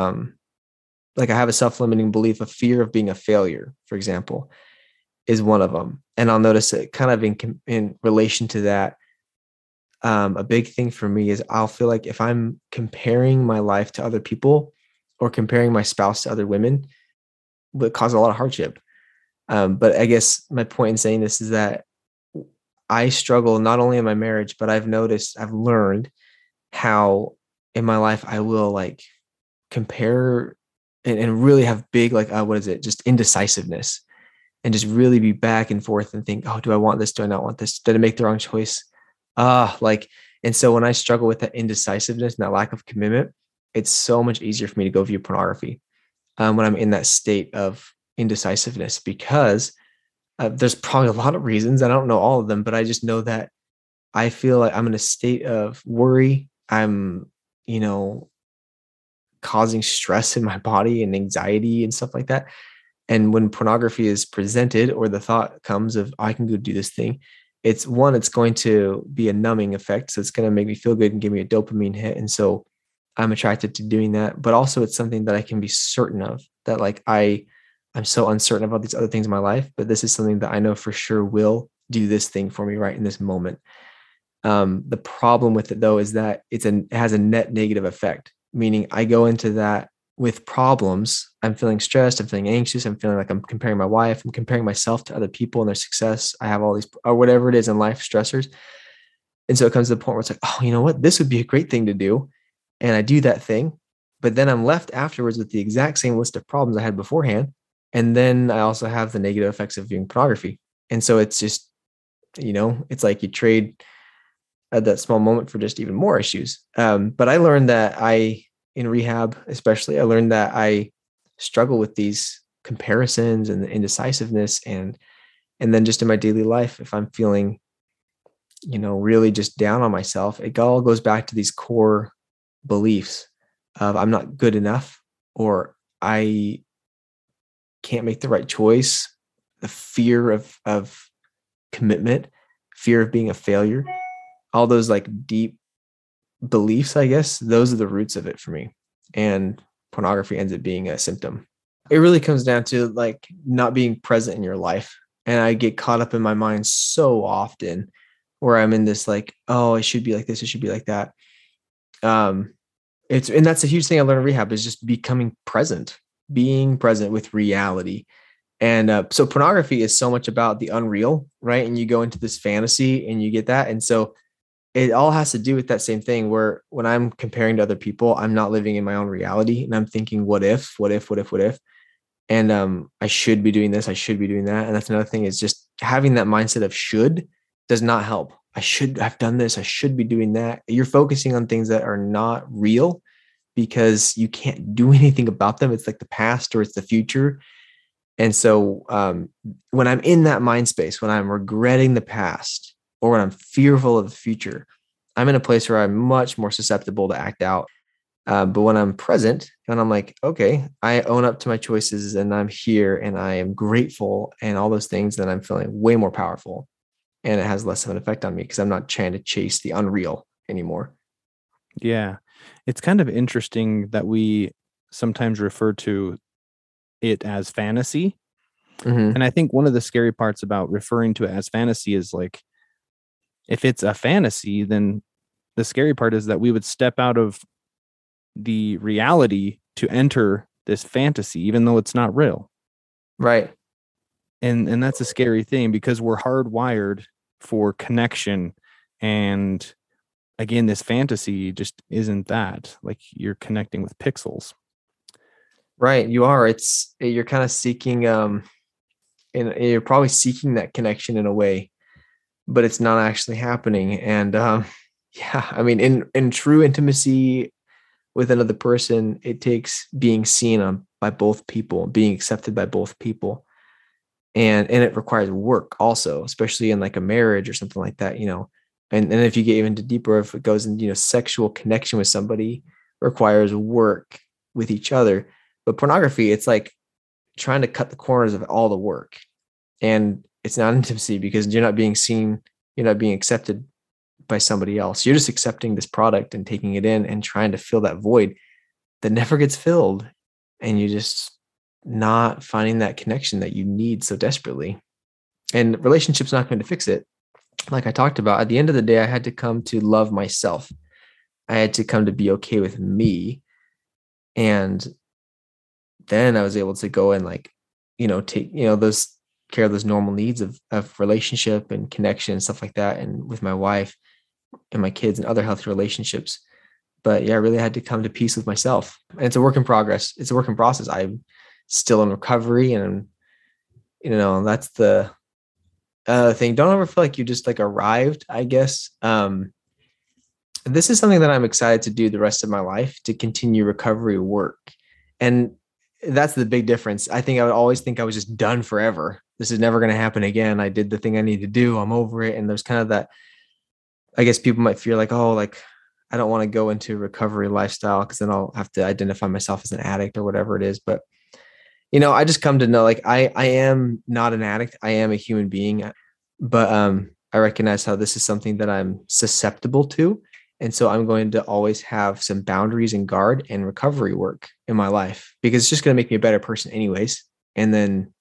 a self-limiting belief, a fear of being a failure, for example, is one of them. And I'll notice it kind of in relation to that. A big thing for me is I'll feel like if I'm comparing my life to other people or comparing my spouse to other women, it would cause a lot of hardship. But I guess my point in saying this is that I struggle not only in my marriage, but I've learned how in my life I will like compare and really have big, like, just indecisiveness and just really be back and forth and think, oh, do I want this? Do I not want this? Did I make the wrong choice? And so when I struggle with that indecisiveness and that lack of commitment, it's so much easier for me to go view pornography when I'm in that state of indecisiveness, because there's probably a lot of reasons. I don't know all of them, but I just know that I feel like I'm in a state of worry. I'm, causing stress in my body and anxiety and stuff like that. And when pornography is presented or the thought comes of, I can go do this thing, it's going to be a numbing effect. So it's going to make me feel good and give me a dopamine hit. And so I'm attracted to doing that. But also it's something that I can be certain of, that like I'm so uncertain about these other things in my life, but this is something that I know for sure will do this thing for me right in this moment. The problem with it though is that it has a net negative effect, meaning I go into that with problems. I'm feeling stressed. I'm feeling anxious. I'm feeling like I'm comparing my wife. I'm comparing myself to other people and their success. I have all these, or whatever it is in life, stressors. And so it comes to the point where it's like, oh, you know what? This would be a great thing to do. And I do that thing, but then I'm left afterwards with the exact same list of problems I had beforehand. And then I also have the negative effects of viewing pornography. And so it's just, it's like you trade at that small moment for just even more issues. But I learned that in rehab, especially, I learned that I struggle with these comparisons and the indecisiveness. And then just in my daily life, if I'm feeling, really just down on myself, it all goes back to these core beliefs of I'm not good enough, or I can't make the right choice. The fear of commitment, fear of being a failure, all those like deep beliefs, I guess, those are the roots of it for me. And pornography ends up being a symptom. It really comes down to like not being present in your life. And I get caught up in my mind so often where I'm in this like, oh, it should be like this, it should be like that. And that's a huge thing I learned in rehab, is just being present with reality. And so pornography is so much about the unreal, right? And you go into this fantasy and you get that. And so it all has to do with that same thing, where when I'm comparing to other people, I'm not living in my own reality, and I'm thinking, what if? And I should be doing this, I should be doing that. And that's another thing, is just having that mindset of should does not help. I should have done this, I should be doing that. You're focusing on things that are not real because you can't do anything about them. It's like the past or it's the future. And so when I'm in that mind space, when I'm regretting the past or when I'm fearful of the future, I'm in a place where I'm much more susceptible to act out. But when I'm present and I'm like, okay, I own up to my choices and I'm here and I am grateful and all those things, then I'm feeling way more powerful, and it has less of an effect on me because I'm not trying to chase the unreal anymore. Yeah. It's kind of interesting that we sometimes refer to it as fantasy. Mm-hmm. And I think one of the scary parts about referring to it as fantasy is like, if it's a fantasy, then the scary part is that we would step out of the reality to enter this fantasy, even though it's not real. Right. And that's a scary thing, because we're hardwired for connection. And again, this fantasy just isn't that. Like, you're connecting with pixels. Right. You are. You're kind of seeking, and you're probably seeking that connection in a way, but it's not actually happening. And yeah, I mean, in true intimacy with another person, it takes being seen by both people, being accepted by both people. And it requires work also, especially in like a marriage or something like that, and if you get even deeper, if it goes in, sexual connection with somebody requires work with each other. But pornography, it's like trying to cut the corners of all the work, and it's not intimacy because you're not being seen, you're not being accepted by somebody else. You're just accepting this product and taking it in and trying to fill that void that never gets filled. And you just not finding that connection that you need so desperately. And relationship's not going to fix it. Like I talked about, at the end of the day, I had to come to love myself. I had to come to be okay with me. And then I was able to go and take, those care of those normal needs of relationship and connection and stuff like that. And with my wife and my kids and other healthy relationships. But yeah, I really had to come to peace with myself. And it's a work in progress. It's a work in process. I'm still in recovery, and that's the thing. Don't ever feel like you just like arrived, I guess. This is something that I'm excited to do the rest of my life, to continue recovery work. And that's the big difference. I think I would always think I was just done forever. This is never going to happen again. I did the thing I need to do. I'm over it. And there's kind of that, I guess people might feel like, oh, like I don't want to go into recovery lifestyle because then I'll have to identify myself as an addict or whatever it is. But, I just come to know, like, I am not an addict. I am a human being, but I recognize how this is something that I'm susceptible to. And so I'm going to always have some boundaries and guard and recovery work in my life, because it's just going to make me a better person anyways. And then,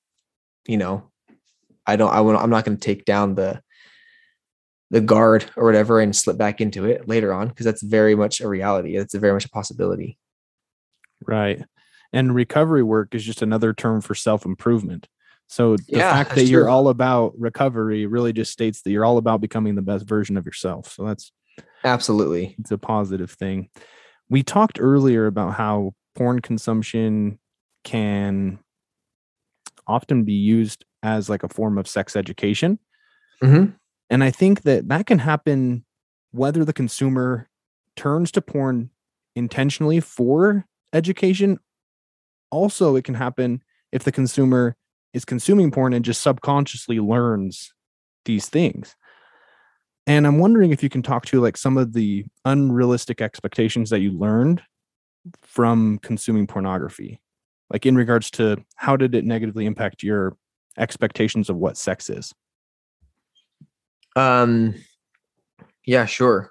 I'm not going to take down the guard or whatever and slip back into it later on, because that's very much a reality. It's very much a possibility. Right. And recovery work is just another term for self-improvement. So the fact that you're all about recovery really just states that you're all about becoming the best version of yourself. So that's absolutely, it's a positive thing. We talked earlier about how porn consumption can often be used as like a form of sex education. Mm-hmm. And I think that can happen whether the consumer turns to porn intentionally for education. Also, it can happen if the consumer is consuming porn and just subconsciously learns these things. And I'm wondering if you can talk to like some of the unrealistic expectations that you learned from consuming pornography, like in regards to how did it negatively impact your expectations of what sex is? Yeah, sure.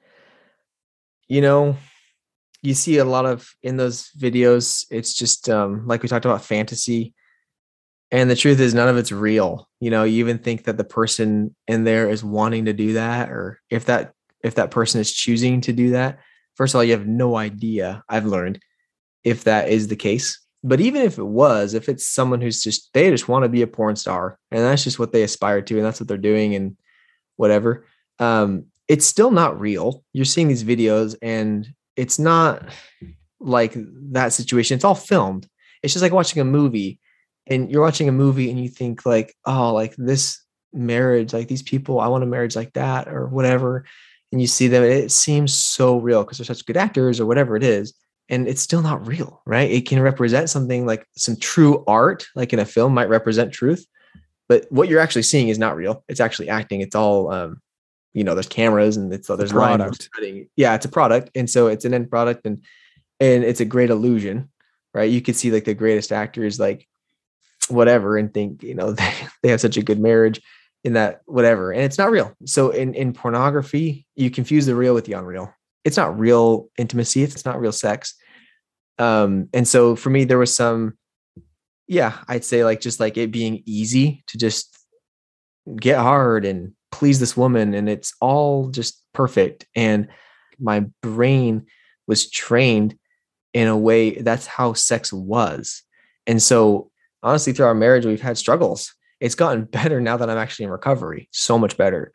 You know, you see a lot of in those videos, it's just like we talked about, fantasy. And the truth is none of it's real. You even think that the person in there is wanting to do that, or if that person is choosing to do that. First of all, you have no idea, I've learned, if that is the case. But even if it was, if it's someone they just want to be a porn star and that's just what they aspire to and that's what they're doing and whatever, it's still not real. You're seeing these videos and it's not like that situation. It's all filmed. It's just like watching a movie, and you're watching a movie and you think like, oh, like this marriage, like these people, I want a marriage like that or whatever. And you see them, it seems so real because they're such good actors or whatever it is. And it's still not real, right? It can represent something like some true art, like in a film might represent truth, but what you're actually seeing is not real. It's actually acting. It's all, there's cameras and there's product. Yeah, it's a product. And so it's an end product, and it's a great illusion, right? You could see like the greatest actors, like whatever, and think, they have such a good marriage in that whatever, and it's not real. So in pornography, you confuse the real with the unreal. It's not real intimacy. It's not real sex. And so for me, there was some, I'd say like, just like it being easy to just get hard and please this woman. And it's all just perfect. And my brain was trained in a way that's how sex was. And so honestly, through our marriage, we've had struggles. It's gotten better now that I'm actually in recovery, so much better.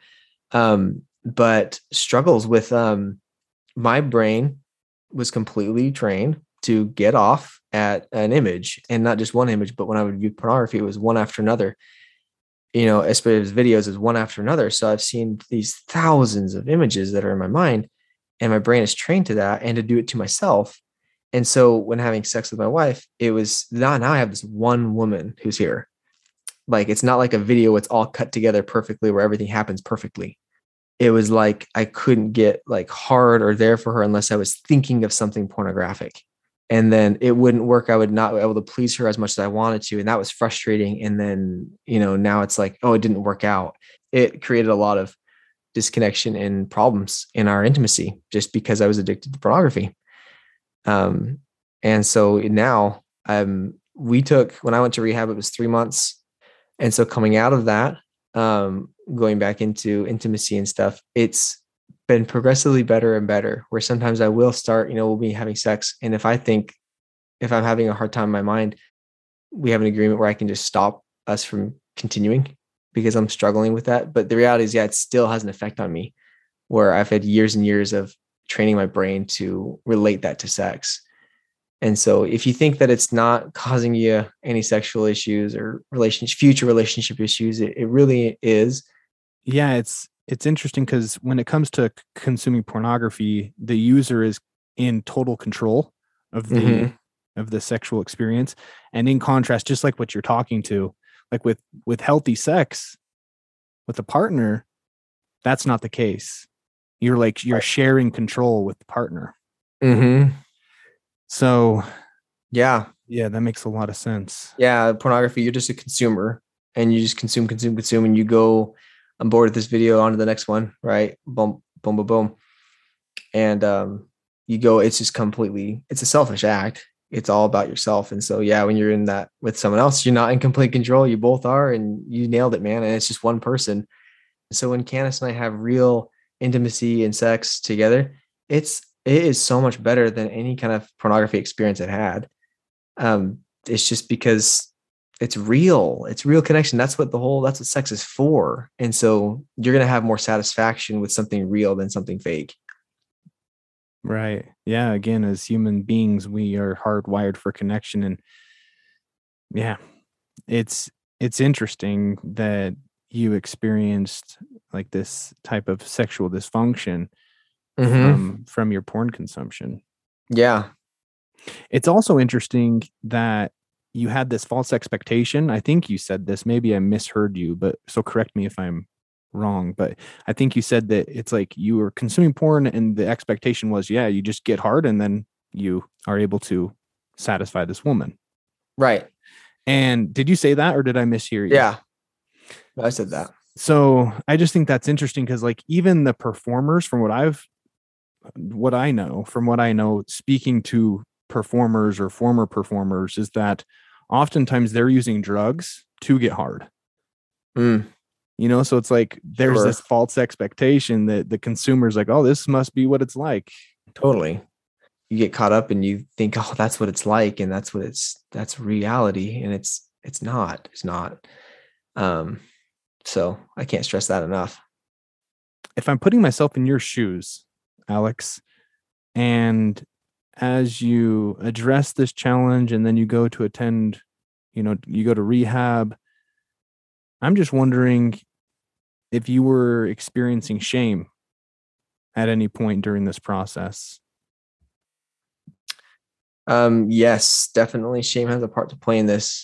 But struggles with, my brain was completely trained to get off at an image, and not just one image, but when I would view pornography, it was one after another, especially as videos is one after another. So I've seen these thousands of images that are in my mind, and my brain is trained to that and to do it to myself. And so when having sex with my wife, it was now I have this one woman who's here. Like, it's not like a video, it's all cut together perfectly where everything happens perfectly. It was like I couldn't get like hard or there for her unless I was thinking of something pornographic, and then it wouldn't work. I would not be able to please her as much as I wanted to. And that was frustrating. And then, now it's like, oh, it didn't work out. It created a lot of disconnection and problems in our intimacy just because I was addicted to pornography. And so now, when I went to rehab, it was 3 months. And so coming out of that, going back into intimacy and stuff, it's been progressively better and better, where sometimes I will start, we'll be having sex. And if I'm having a hard time in my mind, we have an agreement where I can just stop us from continuing because I'm struggling with that. But the reality is, it still has an effect on me, where I've had years and years of training my brain to relate that to sex. And so if you think that it's not causing you any sexual issues or future relationship issues, it really is. Yeah, it's interesting because when it comes to consuming pornography, the user is in total control of the sexual experience. And in contrast, just like what you're talking to, like with healthy sex with a partner, that's not the case. You're sharing control with the partner. Mm-hmm. So, yeah, that makes a lot of sense. Yeah, pornography, you're just a consumer, and you just consume, and you go, I'm bored with this video, on to the next one, right? Boom, boom, boom, boom. And you go, it's just it's a selfish act. It's all about yourself. And so, when you're in that with someone else, you're not in complete control. You both are, and you nailed it, man. And it's just one person. So when Candace and I have real intimacy and sex together, it is so much better than any kind of pornography experience I've had. It's just because it's real connection. That's what sex is for. And so you're going to have more satisfaction with something real than something fake. Right. Yeah. Again, as human beings, we are hardwired for connection. And it's interesting that you experienced like this type of sexual dysfunction from your porn consumption. Yeah. It's also interesting that you had this false expectation. I think you said this, maybe I misheard you, but so correct me if I'm wrong, but I think you said that it's like you were consuming porn and the expectation was, you just get hard and then you are able to satisfy this woman. Right. And did you say that or did I mishear you? Yeah. I said that. So I just think that's interesting because like even the performers from what I know, speaking to performers or former performers is that oftentimes they're using drugs to get hard. So it's like there's this false expectation that the consumer's like, oh, this must be what it's like. Totally. You get caught up and you think, oh, that's what it's like. And that's reality. And it's not. So I can't stress that enough. If I'm putting myself in your shoes, Alex, and as you address this challenge and then you go to attend, you go to rehab, I'm just wondering if you were experiencing shame at any point during this process. Yes, definitely. Shame has a part to play in this.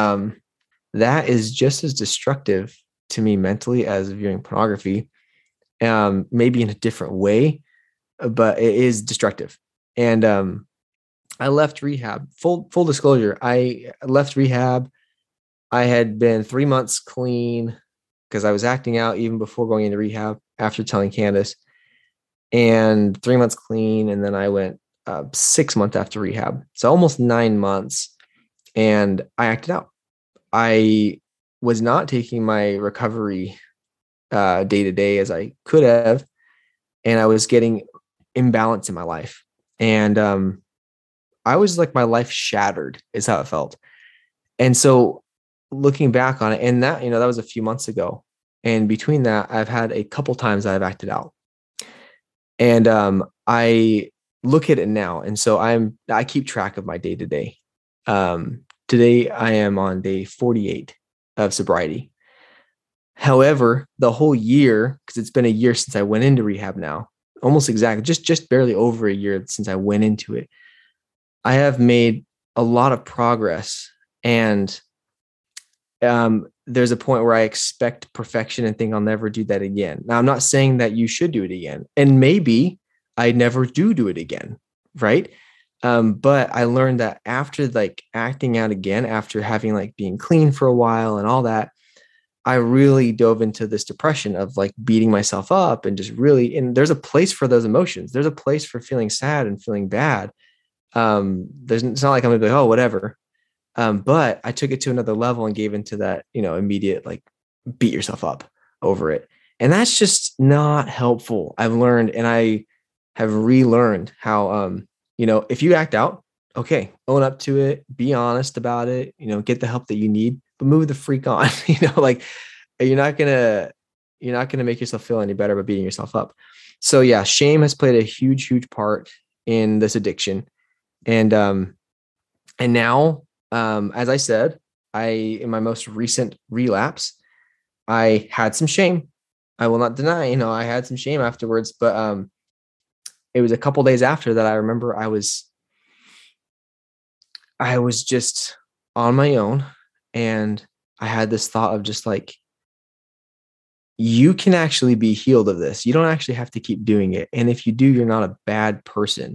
That is just as destructive to me mentally as viewing pornography, maybe in a different way, but it is destructive. And I left rehab. Full disclosure, I left rehab. I had been 3 months clean because I was acting out even before going into rehab after telling Candace, and 3 months clean. And then I went 6 months after rehab. So almost 9 months. And I acted out. I was not taking my recovery day to day as I could have. And I was getting imbalance in my life. And I was like, my life shattered is how it felt. And so looking back on it, and that, that was a few months ago. And between that, I've had a couple times I've acted out. And I look at it now. And so I keep track of my day to day. Today I am on day 48 of sobriety. However, the whole year, because it's been a year since I went into rehab now, almost exactly, just barely over a year since I went into it, I have made a lot of progress. And there's a point where I expect perfection and think I'll never do that again. Now, I'm not saying that you should do it again. And maybe I never do it again. Right. But I learned that after like acting out again, after having like being clean for a while and all that, I really dove into this depression of like beating myself up and just really, and there's a place for those emotions. There's a place for feeling sad and feeling bad. It's not like I'm gonna be like, oh, whatever. But I took it to another level and gave into that, immediate, like beat yourself up over it. And that's just not helpful. I've learned, and I have relearned how, if you act out, okay, own up to it, be honest about it, get the help that you need, but move the freak on, like you're not going to make yourself feel any better by beating yourself up. So yeah, shame has played a huge, huge part in this addiction. And now, as I said, in my most recent relapse, I had some shame. I will not deny, I had some shame afterwards, but, it was a couple days after that. I remember I was just on my own, and I had this thought of just like, you can actually be healed of this. You don't actually have to keep doing it. And if you do, you're not a bad person.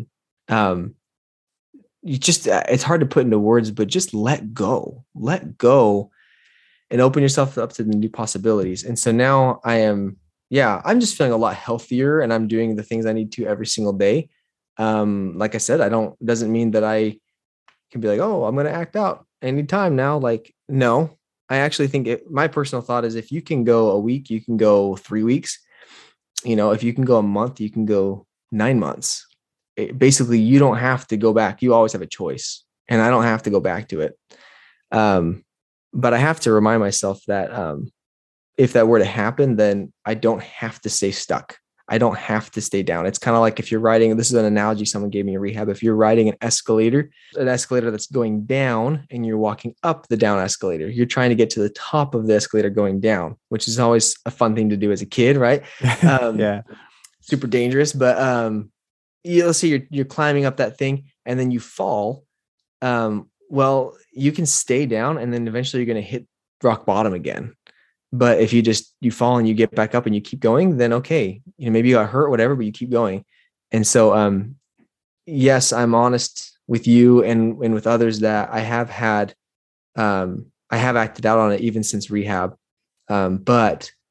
It's hard to put into words, but just let go and open yourself up to the new possibilities. And so now I'm just feeling a lot healthier, and I'm doing the things I need to every single day. Like I said, doesn't mean that I can be like, oh, I'm going to act out anytime now. Like, no, I actually think my personal thought is if you can go a week, you can go 3 weeks. If you can go a month, you can go 9 months. Basically, you don't have to go back. You always have a choice, and I don't have to go back to it. But I have to remind myself that, if that were to happen, then I don't have to stay stuck. I don't have to stay down. It's kind of like if you're riding, this is an analogy someone gave me in rehab. If you're riding an escalator that's going down and you're walking up the down escalator, you're trying to get to the top of the escalator going down, which is always a fun thing to do as a kid, right? Yeah. Super dangerous. But let's say you're climbing up that thing and then you fall. Well, you can stay down and then eventually you're going to hit rock bottom again. But if you fall and you get back up and you keep going, then okay, maybe you got hurt, whatever, but you keep going. And so, yes, I'm honest with you and with others that I have acted out on it even since rehab. But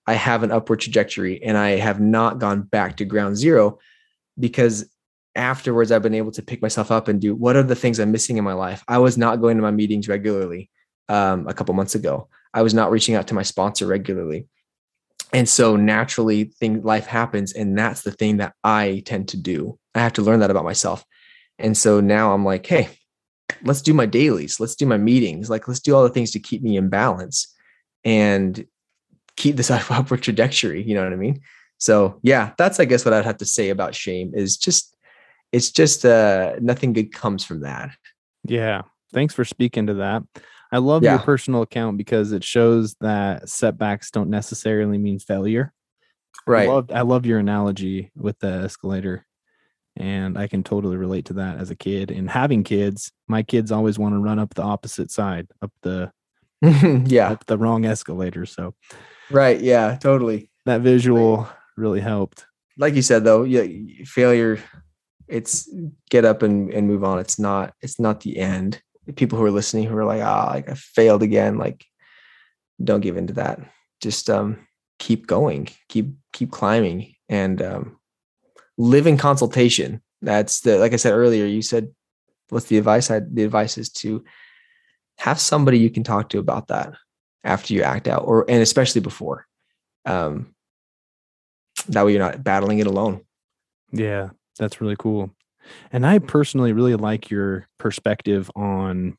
I have an upward trajectory and I have not gone back to ground zero, because afterwards I've been able to pick myself up and do, what are the things I'm missing in my life? I was not going to my meetings regularly a couple months ago. I was not reaching out to my sponsor regularly. And so naturally life happens. And that's the thing that I tend to do. I have to learn that about myself. And so now I'm like, hey, let's do my dailies. Let's do my meetings. Like, let's do all the things to keep me in balance and keep this upward trajectory. You know what I mean? So yeah, that's, I guess, what I'd have to say about shame is just, it's just nothing good comes from that. Yeah. Thanks for speaking to that. I love your personal account because it shows that setbacks don't necessarily mean failure. Right. I love your analogy with the escalator, and I can totally relate to that as a kid. And having kids, my kids always want to run up the opposite side, up the up the wrong escalator. So right. Yeah, totally. That visual really helped. Like you said, though, failure, it's get up and move on. It's not the end. People who are listening who are like, like I failed again, like, don't give into that. Just keep going, keep climbing, and live in consultation. That's like I said earlier, you said, what's the advice? The advice is to have somebody you can talk to about that after you act out, and especially before. That way you're not battling it alone. Yeah, that's really cool. And I personally really like your perspective on,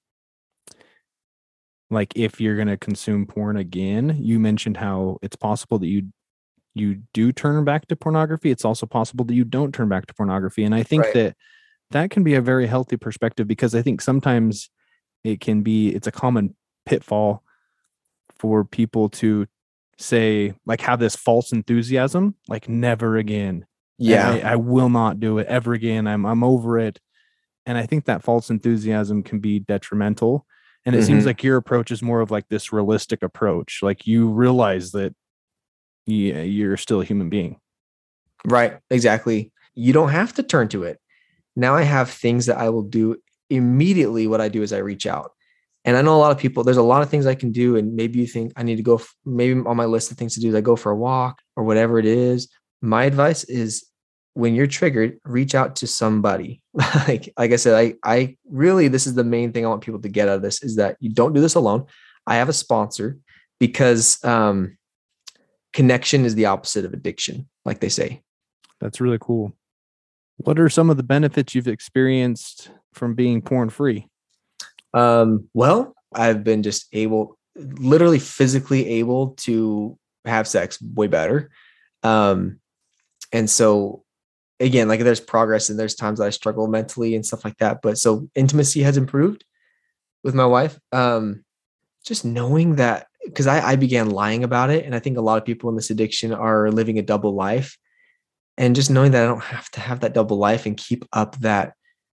like, if you're going to consume porn again. You mentioned how it's possible that you do turn back to pornography. It's also possible that you don't turn back to pornography. And I think that can be a very healthy perspective, because I think sometimes it's a common pitfall for people to say, like, have this false enthusiasm, like, never again. Yeah, I will not do it ever again. I'm over it. And I think that false enthusiasm can be detrimental. And it seems like your approach is more of like this realistic approach. Like, you realize that you're still a human being. Right. Exactly. You don't have to turn to it. Now I have things that I will do immediately. What I do is I reach out. And I know a lot of people, there's a lot of things I can do. And maybe you think I need to go, maybe on my list of things to do is I go for a walk or whatever it is. My advice is, when you're triggered, reach out to somebody. like I said, I really, this is the main thing I want people to get out of this, is that you don't do this alone. I have a sponsor, because connection is the opposite of addiction, like they say. That's really cool. What are some of the benefits you've experienced from being porn free? Well, I've been just literally physically able to have sex way better. And so again, like, there's progress and there's times that I struggle mentally and stuff like that. But so intimacy has improved with my wife. Just knowing that, because I began lying about it. And I think a lot of people in this addiction are living a double life. And just knowing that I don't have to have that double life and keep up that,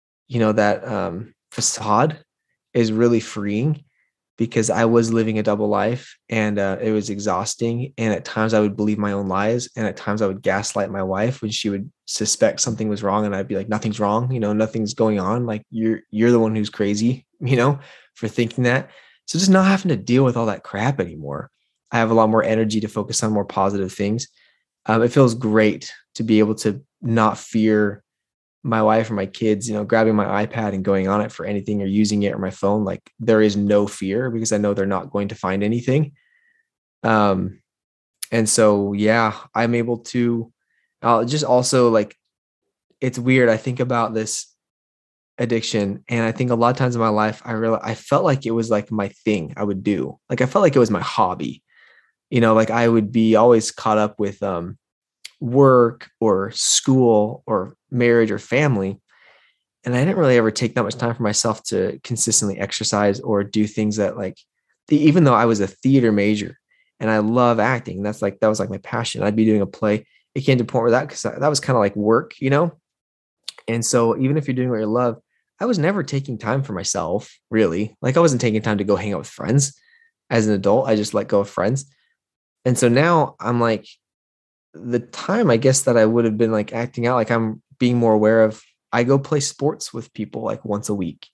facade is really freeing, because I was living a double life, and it was exhausting. And at times I would believe my own lies. And at times I would gaslight my wife when she would suspect something was wrong. And I'd be like, nothing's wrong. Nothing's going on. Like, you're the one who's crazy, for thinking that. So just not having to deal with all that crap anymore. I have a lot more energy to focus on more positive things. It feels great to be able to not fear my wife or my kids, grabbing my iPad and going on it for anything, or using it, or my phone. Like, there is no fear, because I know they're not going to find anything. And so, yeah, I'm able to just also, like, it's weird. I think about this addiction, and I think a lot of times in my life, I felt like it was like my thing I would do. Like, I felt like it was my hobby, like I would be always caught up with, work or school or marriage or family. And I didn't really ever take that much time for myself to consistently exercise or do things that, like, even though I was a theater major and I love acting, that was like my passion. I'd be doing a play. It came to a point where that was kind of like work, And so even if you're doing what you love, I was never taking time for myself, really. Like, I wasn't taking time to go hang out with friends as an adult. I just let go of friends. And so now I'm like, the time, I guess, that I would have been like acting out, like, I'm being more aware of, I go play sports with people like once a week.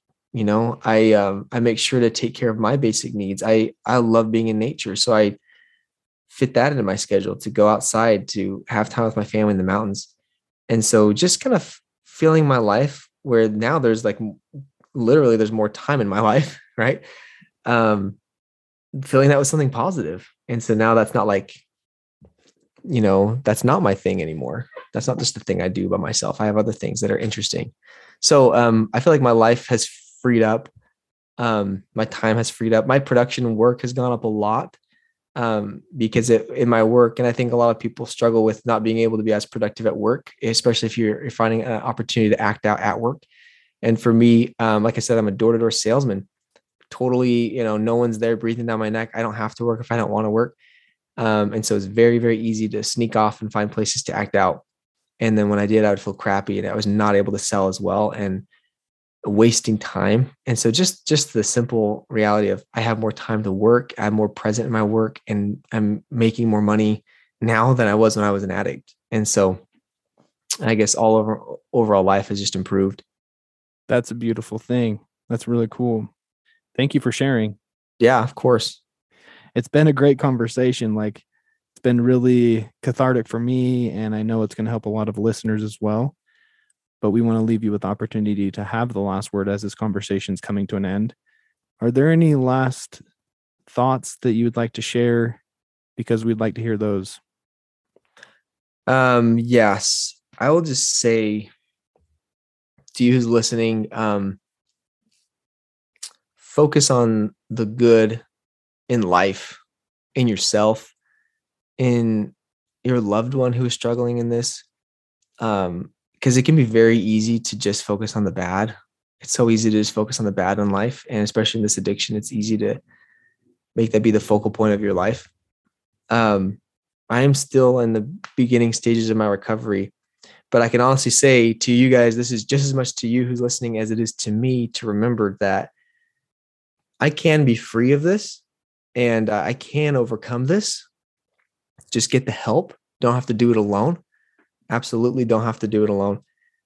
I make sure to take care of my basic needs. I love being in nature. So I fit that into my schedule to go outside, to have time with my family in the mountains. And so just kind of feeling my life where now there's like literally there's more time in my life, right? Feeling that was something positive. And so now that's not like, that's not my thing anymore. That's not just the thing I do by myself. I have other things that are interesting. So I feel like my life has freed up. My time has freed up. My production work has gone up a lot because in my work, and I think a lot of people struggle with not being able to be as productive at work, especially if you're finding an opportunity to act out at work. And for me, like I said, I'm a door-to-door salesman. Totally, no one's there breathing down my neck. I don't have to work if I don't want to work. And so it's very, very easy to sneak off and find places to act out. And then when I did, I would feel crappy and I was not able to sell as well and wasting time. And so just the simple reality of I have more time to work, I'm more present in my work, and I'm making more money now than I was when I was an addict. And so I guess overall life has just improved. That's a beautiful thing. That's really cool. Thank you for sharing. Yeah, of course. It's been a great conversation. Like, it's been really cathartic for me, and I know it's going to help a lot of listeners as well. But we want to leave you with the opportunity to have the last word as this conversation is coming to an end. Are there any last thoughts that you would like to share? Because we'd like to hear those. Yes, I will just say to you who's listening, focus on the good in life, in yourself, in your loved one who is struggling in this. Because it can be very easy to just focus on the bad. It's so easy to just focus on the bad in life. And especially in this addiction, it's easy to make that be the focal point of your life. I am still in the beginning stages of my recovery, but I can honestly say to you guys, this is just as much to you who's listening as it is to me to remember that I can be free of this and I can overcome this. Just get the help. Don't have to do it alone. Absolutely don't have to do it alone.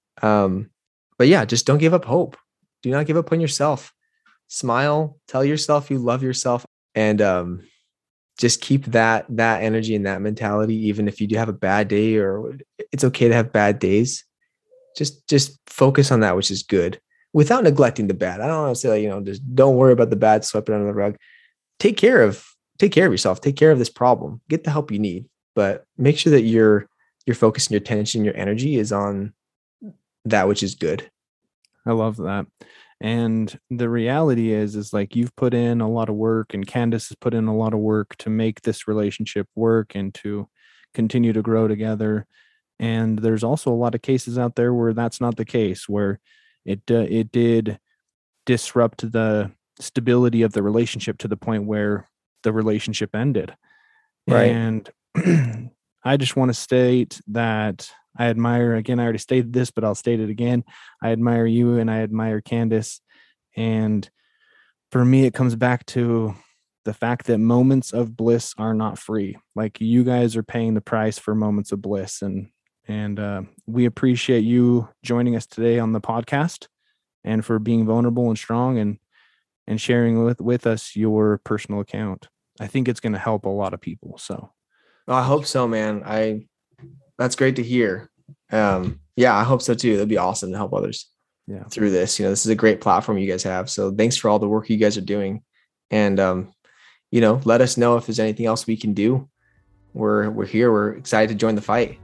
But yeah, just don't give up hope. Do not give up on yourself. Smile, tell yourself you love yourself, and just keep that energy and that mentality. Even if you do have a bad day, or it's okay to have bad days, just focus on that which is good without neglecting the bad. I don't want to say just don't worry about the bad, sweep it under the rug. Take care of yourself. Take care of this problem. Get the help you need, but make sure that your focus and your attention, your energy is on that which is good. I love that. And the reality is like you've put in a lot of work, and Candace has put in a lot of work to make this relationship work and to continue to grow together. And there's also a lot of cases out there where that's not the case, where it did disrupt the stability of the relationship to the point where the relationship ended. Right. And I just want to state that I admire, again, I already stated this, but I'll state it again. I admire you and I admire Candace. And for me, it comes back to the fact that moments of bliss are not free. Like, you guys are paying the price for moments of bliss. And we appreciate you joining us today on the podcast and for being vulnerable and strong and sharing with us your personal account. I think it's going to help a lot of people. So I hope so, man. That's great to hear. Yeah, I hope so too. That'd be awesome to help others through this. This is a great platform you guys have. So thanks for all the work you guys are doing. And, let us know if there's anything else we can do. We're here. We're excited to join the fight.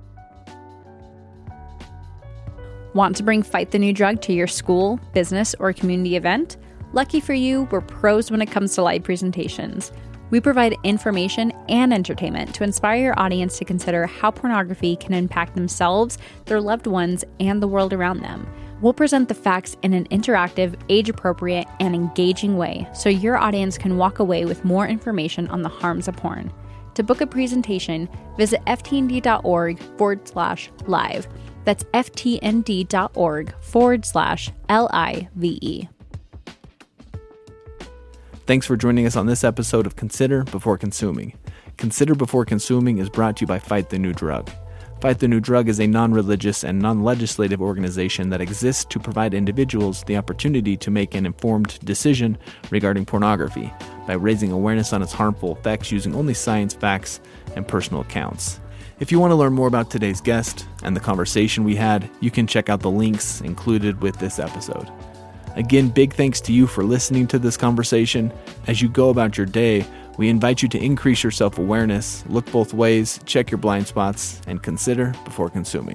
Want to bring Fight the New Drug to your school, business, or community event? Lucky for you, we're pros when it comes to live presentations. We provide information and entertainment to inspire your audience to consider how pornography can impact themselves, their loved ones, and the world around them. We'll present the facts in an interactive, age-appropriate, and engaging way so your audience can walk away with more information on the harms of porn. To book a presentation, visit ftnd.org/live. That's ftnd.org/LIVE. Thanks for joining us on this episode of Consider Before Consuming. Consider Before Consuming is brought to you by Fight the New Drug. Fight the New Drug is a non-religious and non-legislative organization that exists to provide individuals the opportunity to make an informed decision regarding pornography by raising awareness on its harmful effects using only science, facts, and personal accounts. If you want to learn more about today's guest and the conversation we had, you can check out the links included with this episode. Again, big thanks to you for listening to this conversation. As you go about your day, we invite you to increase your self-awareness, look both ways, check your blind spots, and consider before consuming.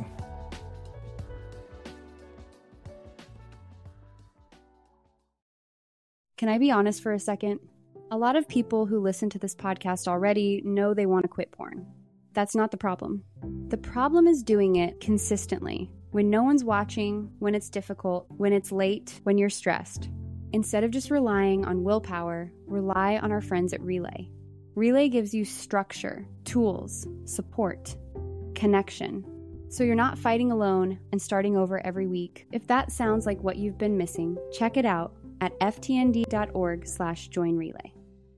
Can I be honest for a second? A lot of people who listen to this podcast already know they want to quit porn. That's not the problem. The problem is doing it consistently, when no one's watching, when it's difficult, when it's late, when you're stressed. Instead of just relying on willpower, rely on our friends at Relay. Relay gives you structure, tools, support, connection. So you're not fighting alone and starting over every week. If that sounds like what you've been missing, check it out at ftnd.org/joinrelay.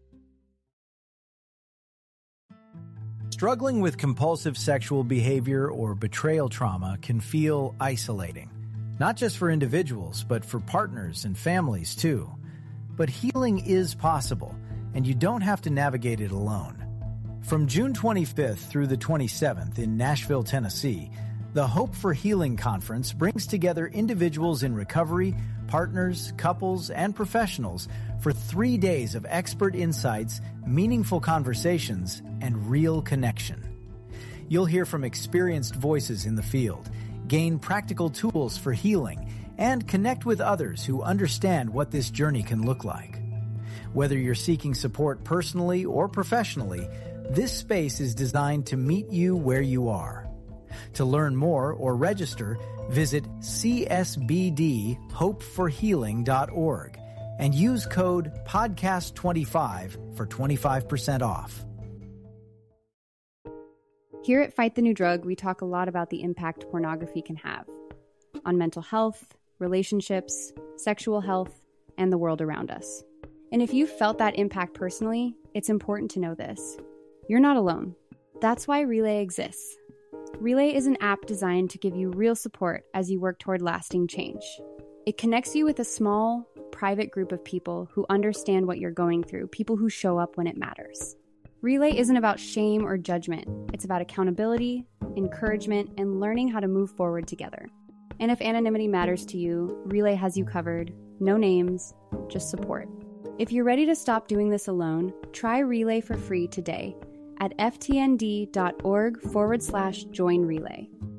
Struggling with compulsive sexual behavior or betrayal trauma can feel isolating, not just for individuals, but for partners and families too. But healing is possible, and you don't have to navigate it alone. From June 25th through the 27th in Nashville, Tennessee, the Hope for Healing Conference brings together individuals in recovery, partners, couples, and professionals for 3 days of expert insights, meaningful conversations, and real connection. You'll hear from experienced voices in the field, gain practical tools for healing, and connect with others who understand what this journey can look like. Whether you're seeking support personally or professionally, this space is designed to meet you where you are. To learn more or register, visit csbdhopeforhealing.org and use code PODCAST25 for 25% off. Here at Fight the New Drug, we talk a lot about the impact pornography can have on mental health, relationships, sexual health, and the world around us. And if you've felt that impact personally, it's important to know this. You're not alone. That's why Relay exists. Relay is an app designed to give you real support as you work toward lasting change. It connects you with a small, private group of people who understand what you're going through, people who show up when it matters. Relay isn't about shame or judgment. It's about accountability, encouragement, and learning how to move forward together. And if anonymity matters to you, Relay has you covered. No names, just support. If you're ready to stop doing this alone, try Relay for free today at ftnd.org/joinrelay.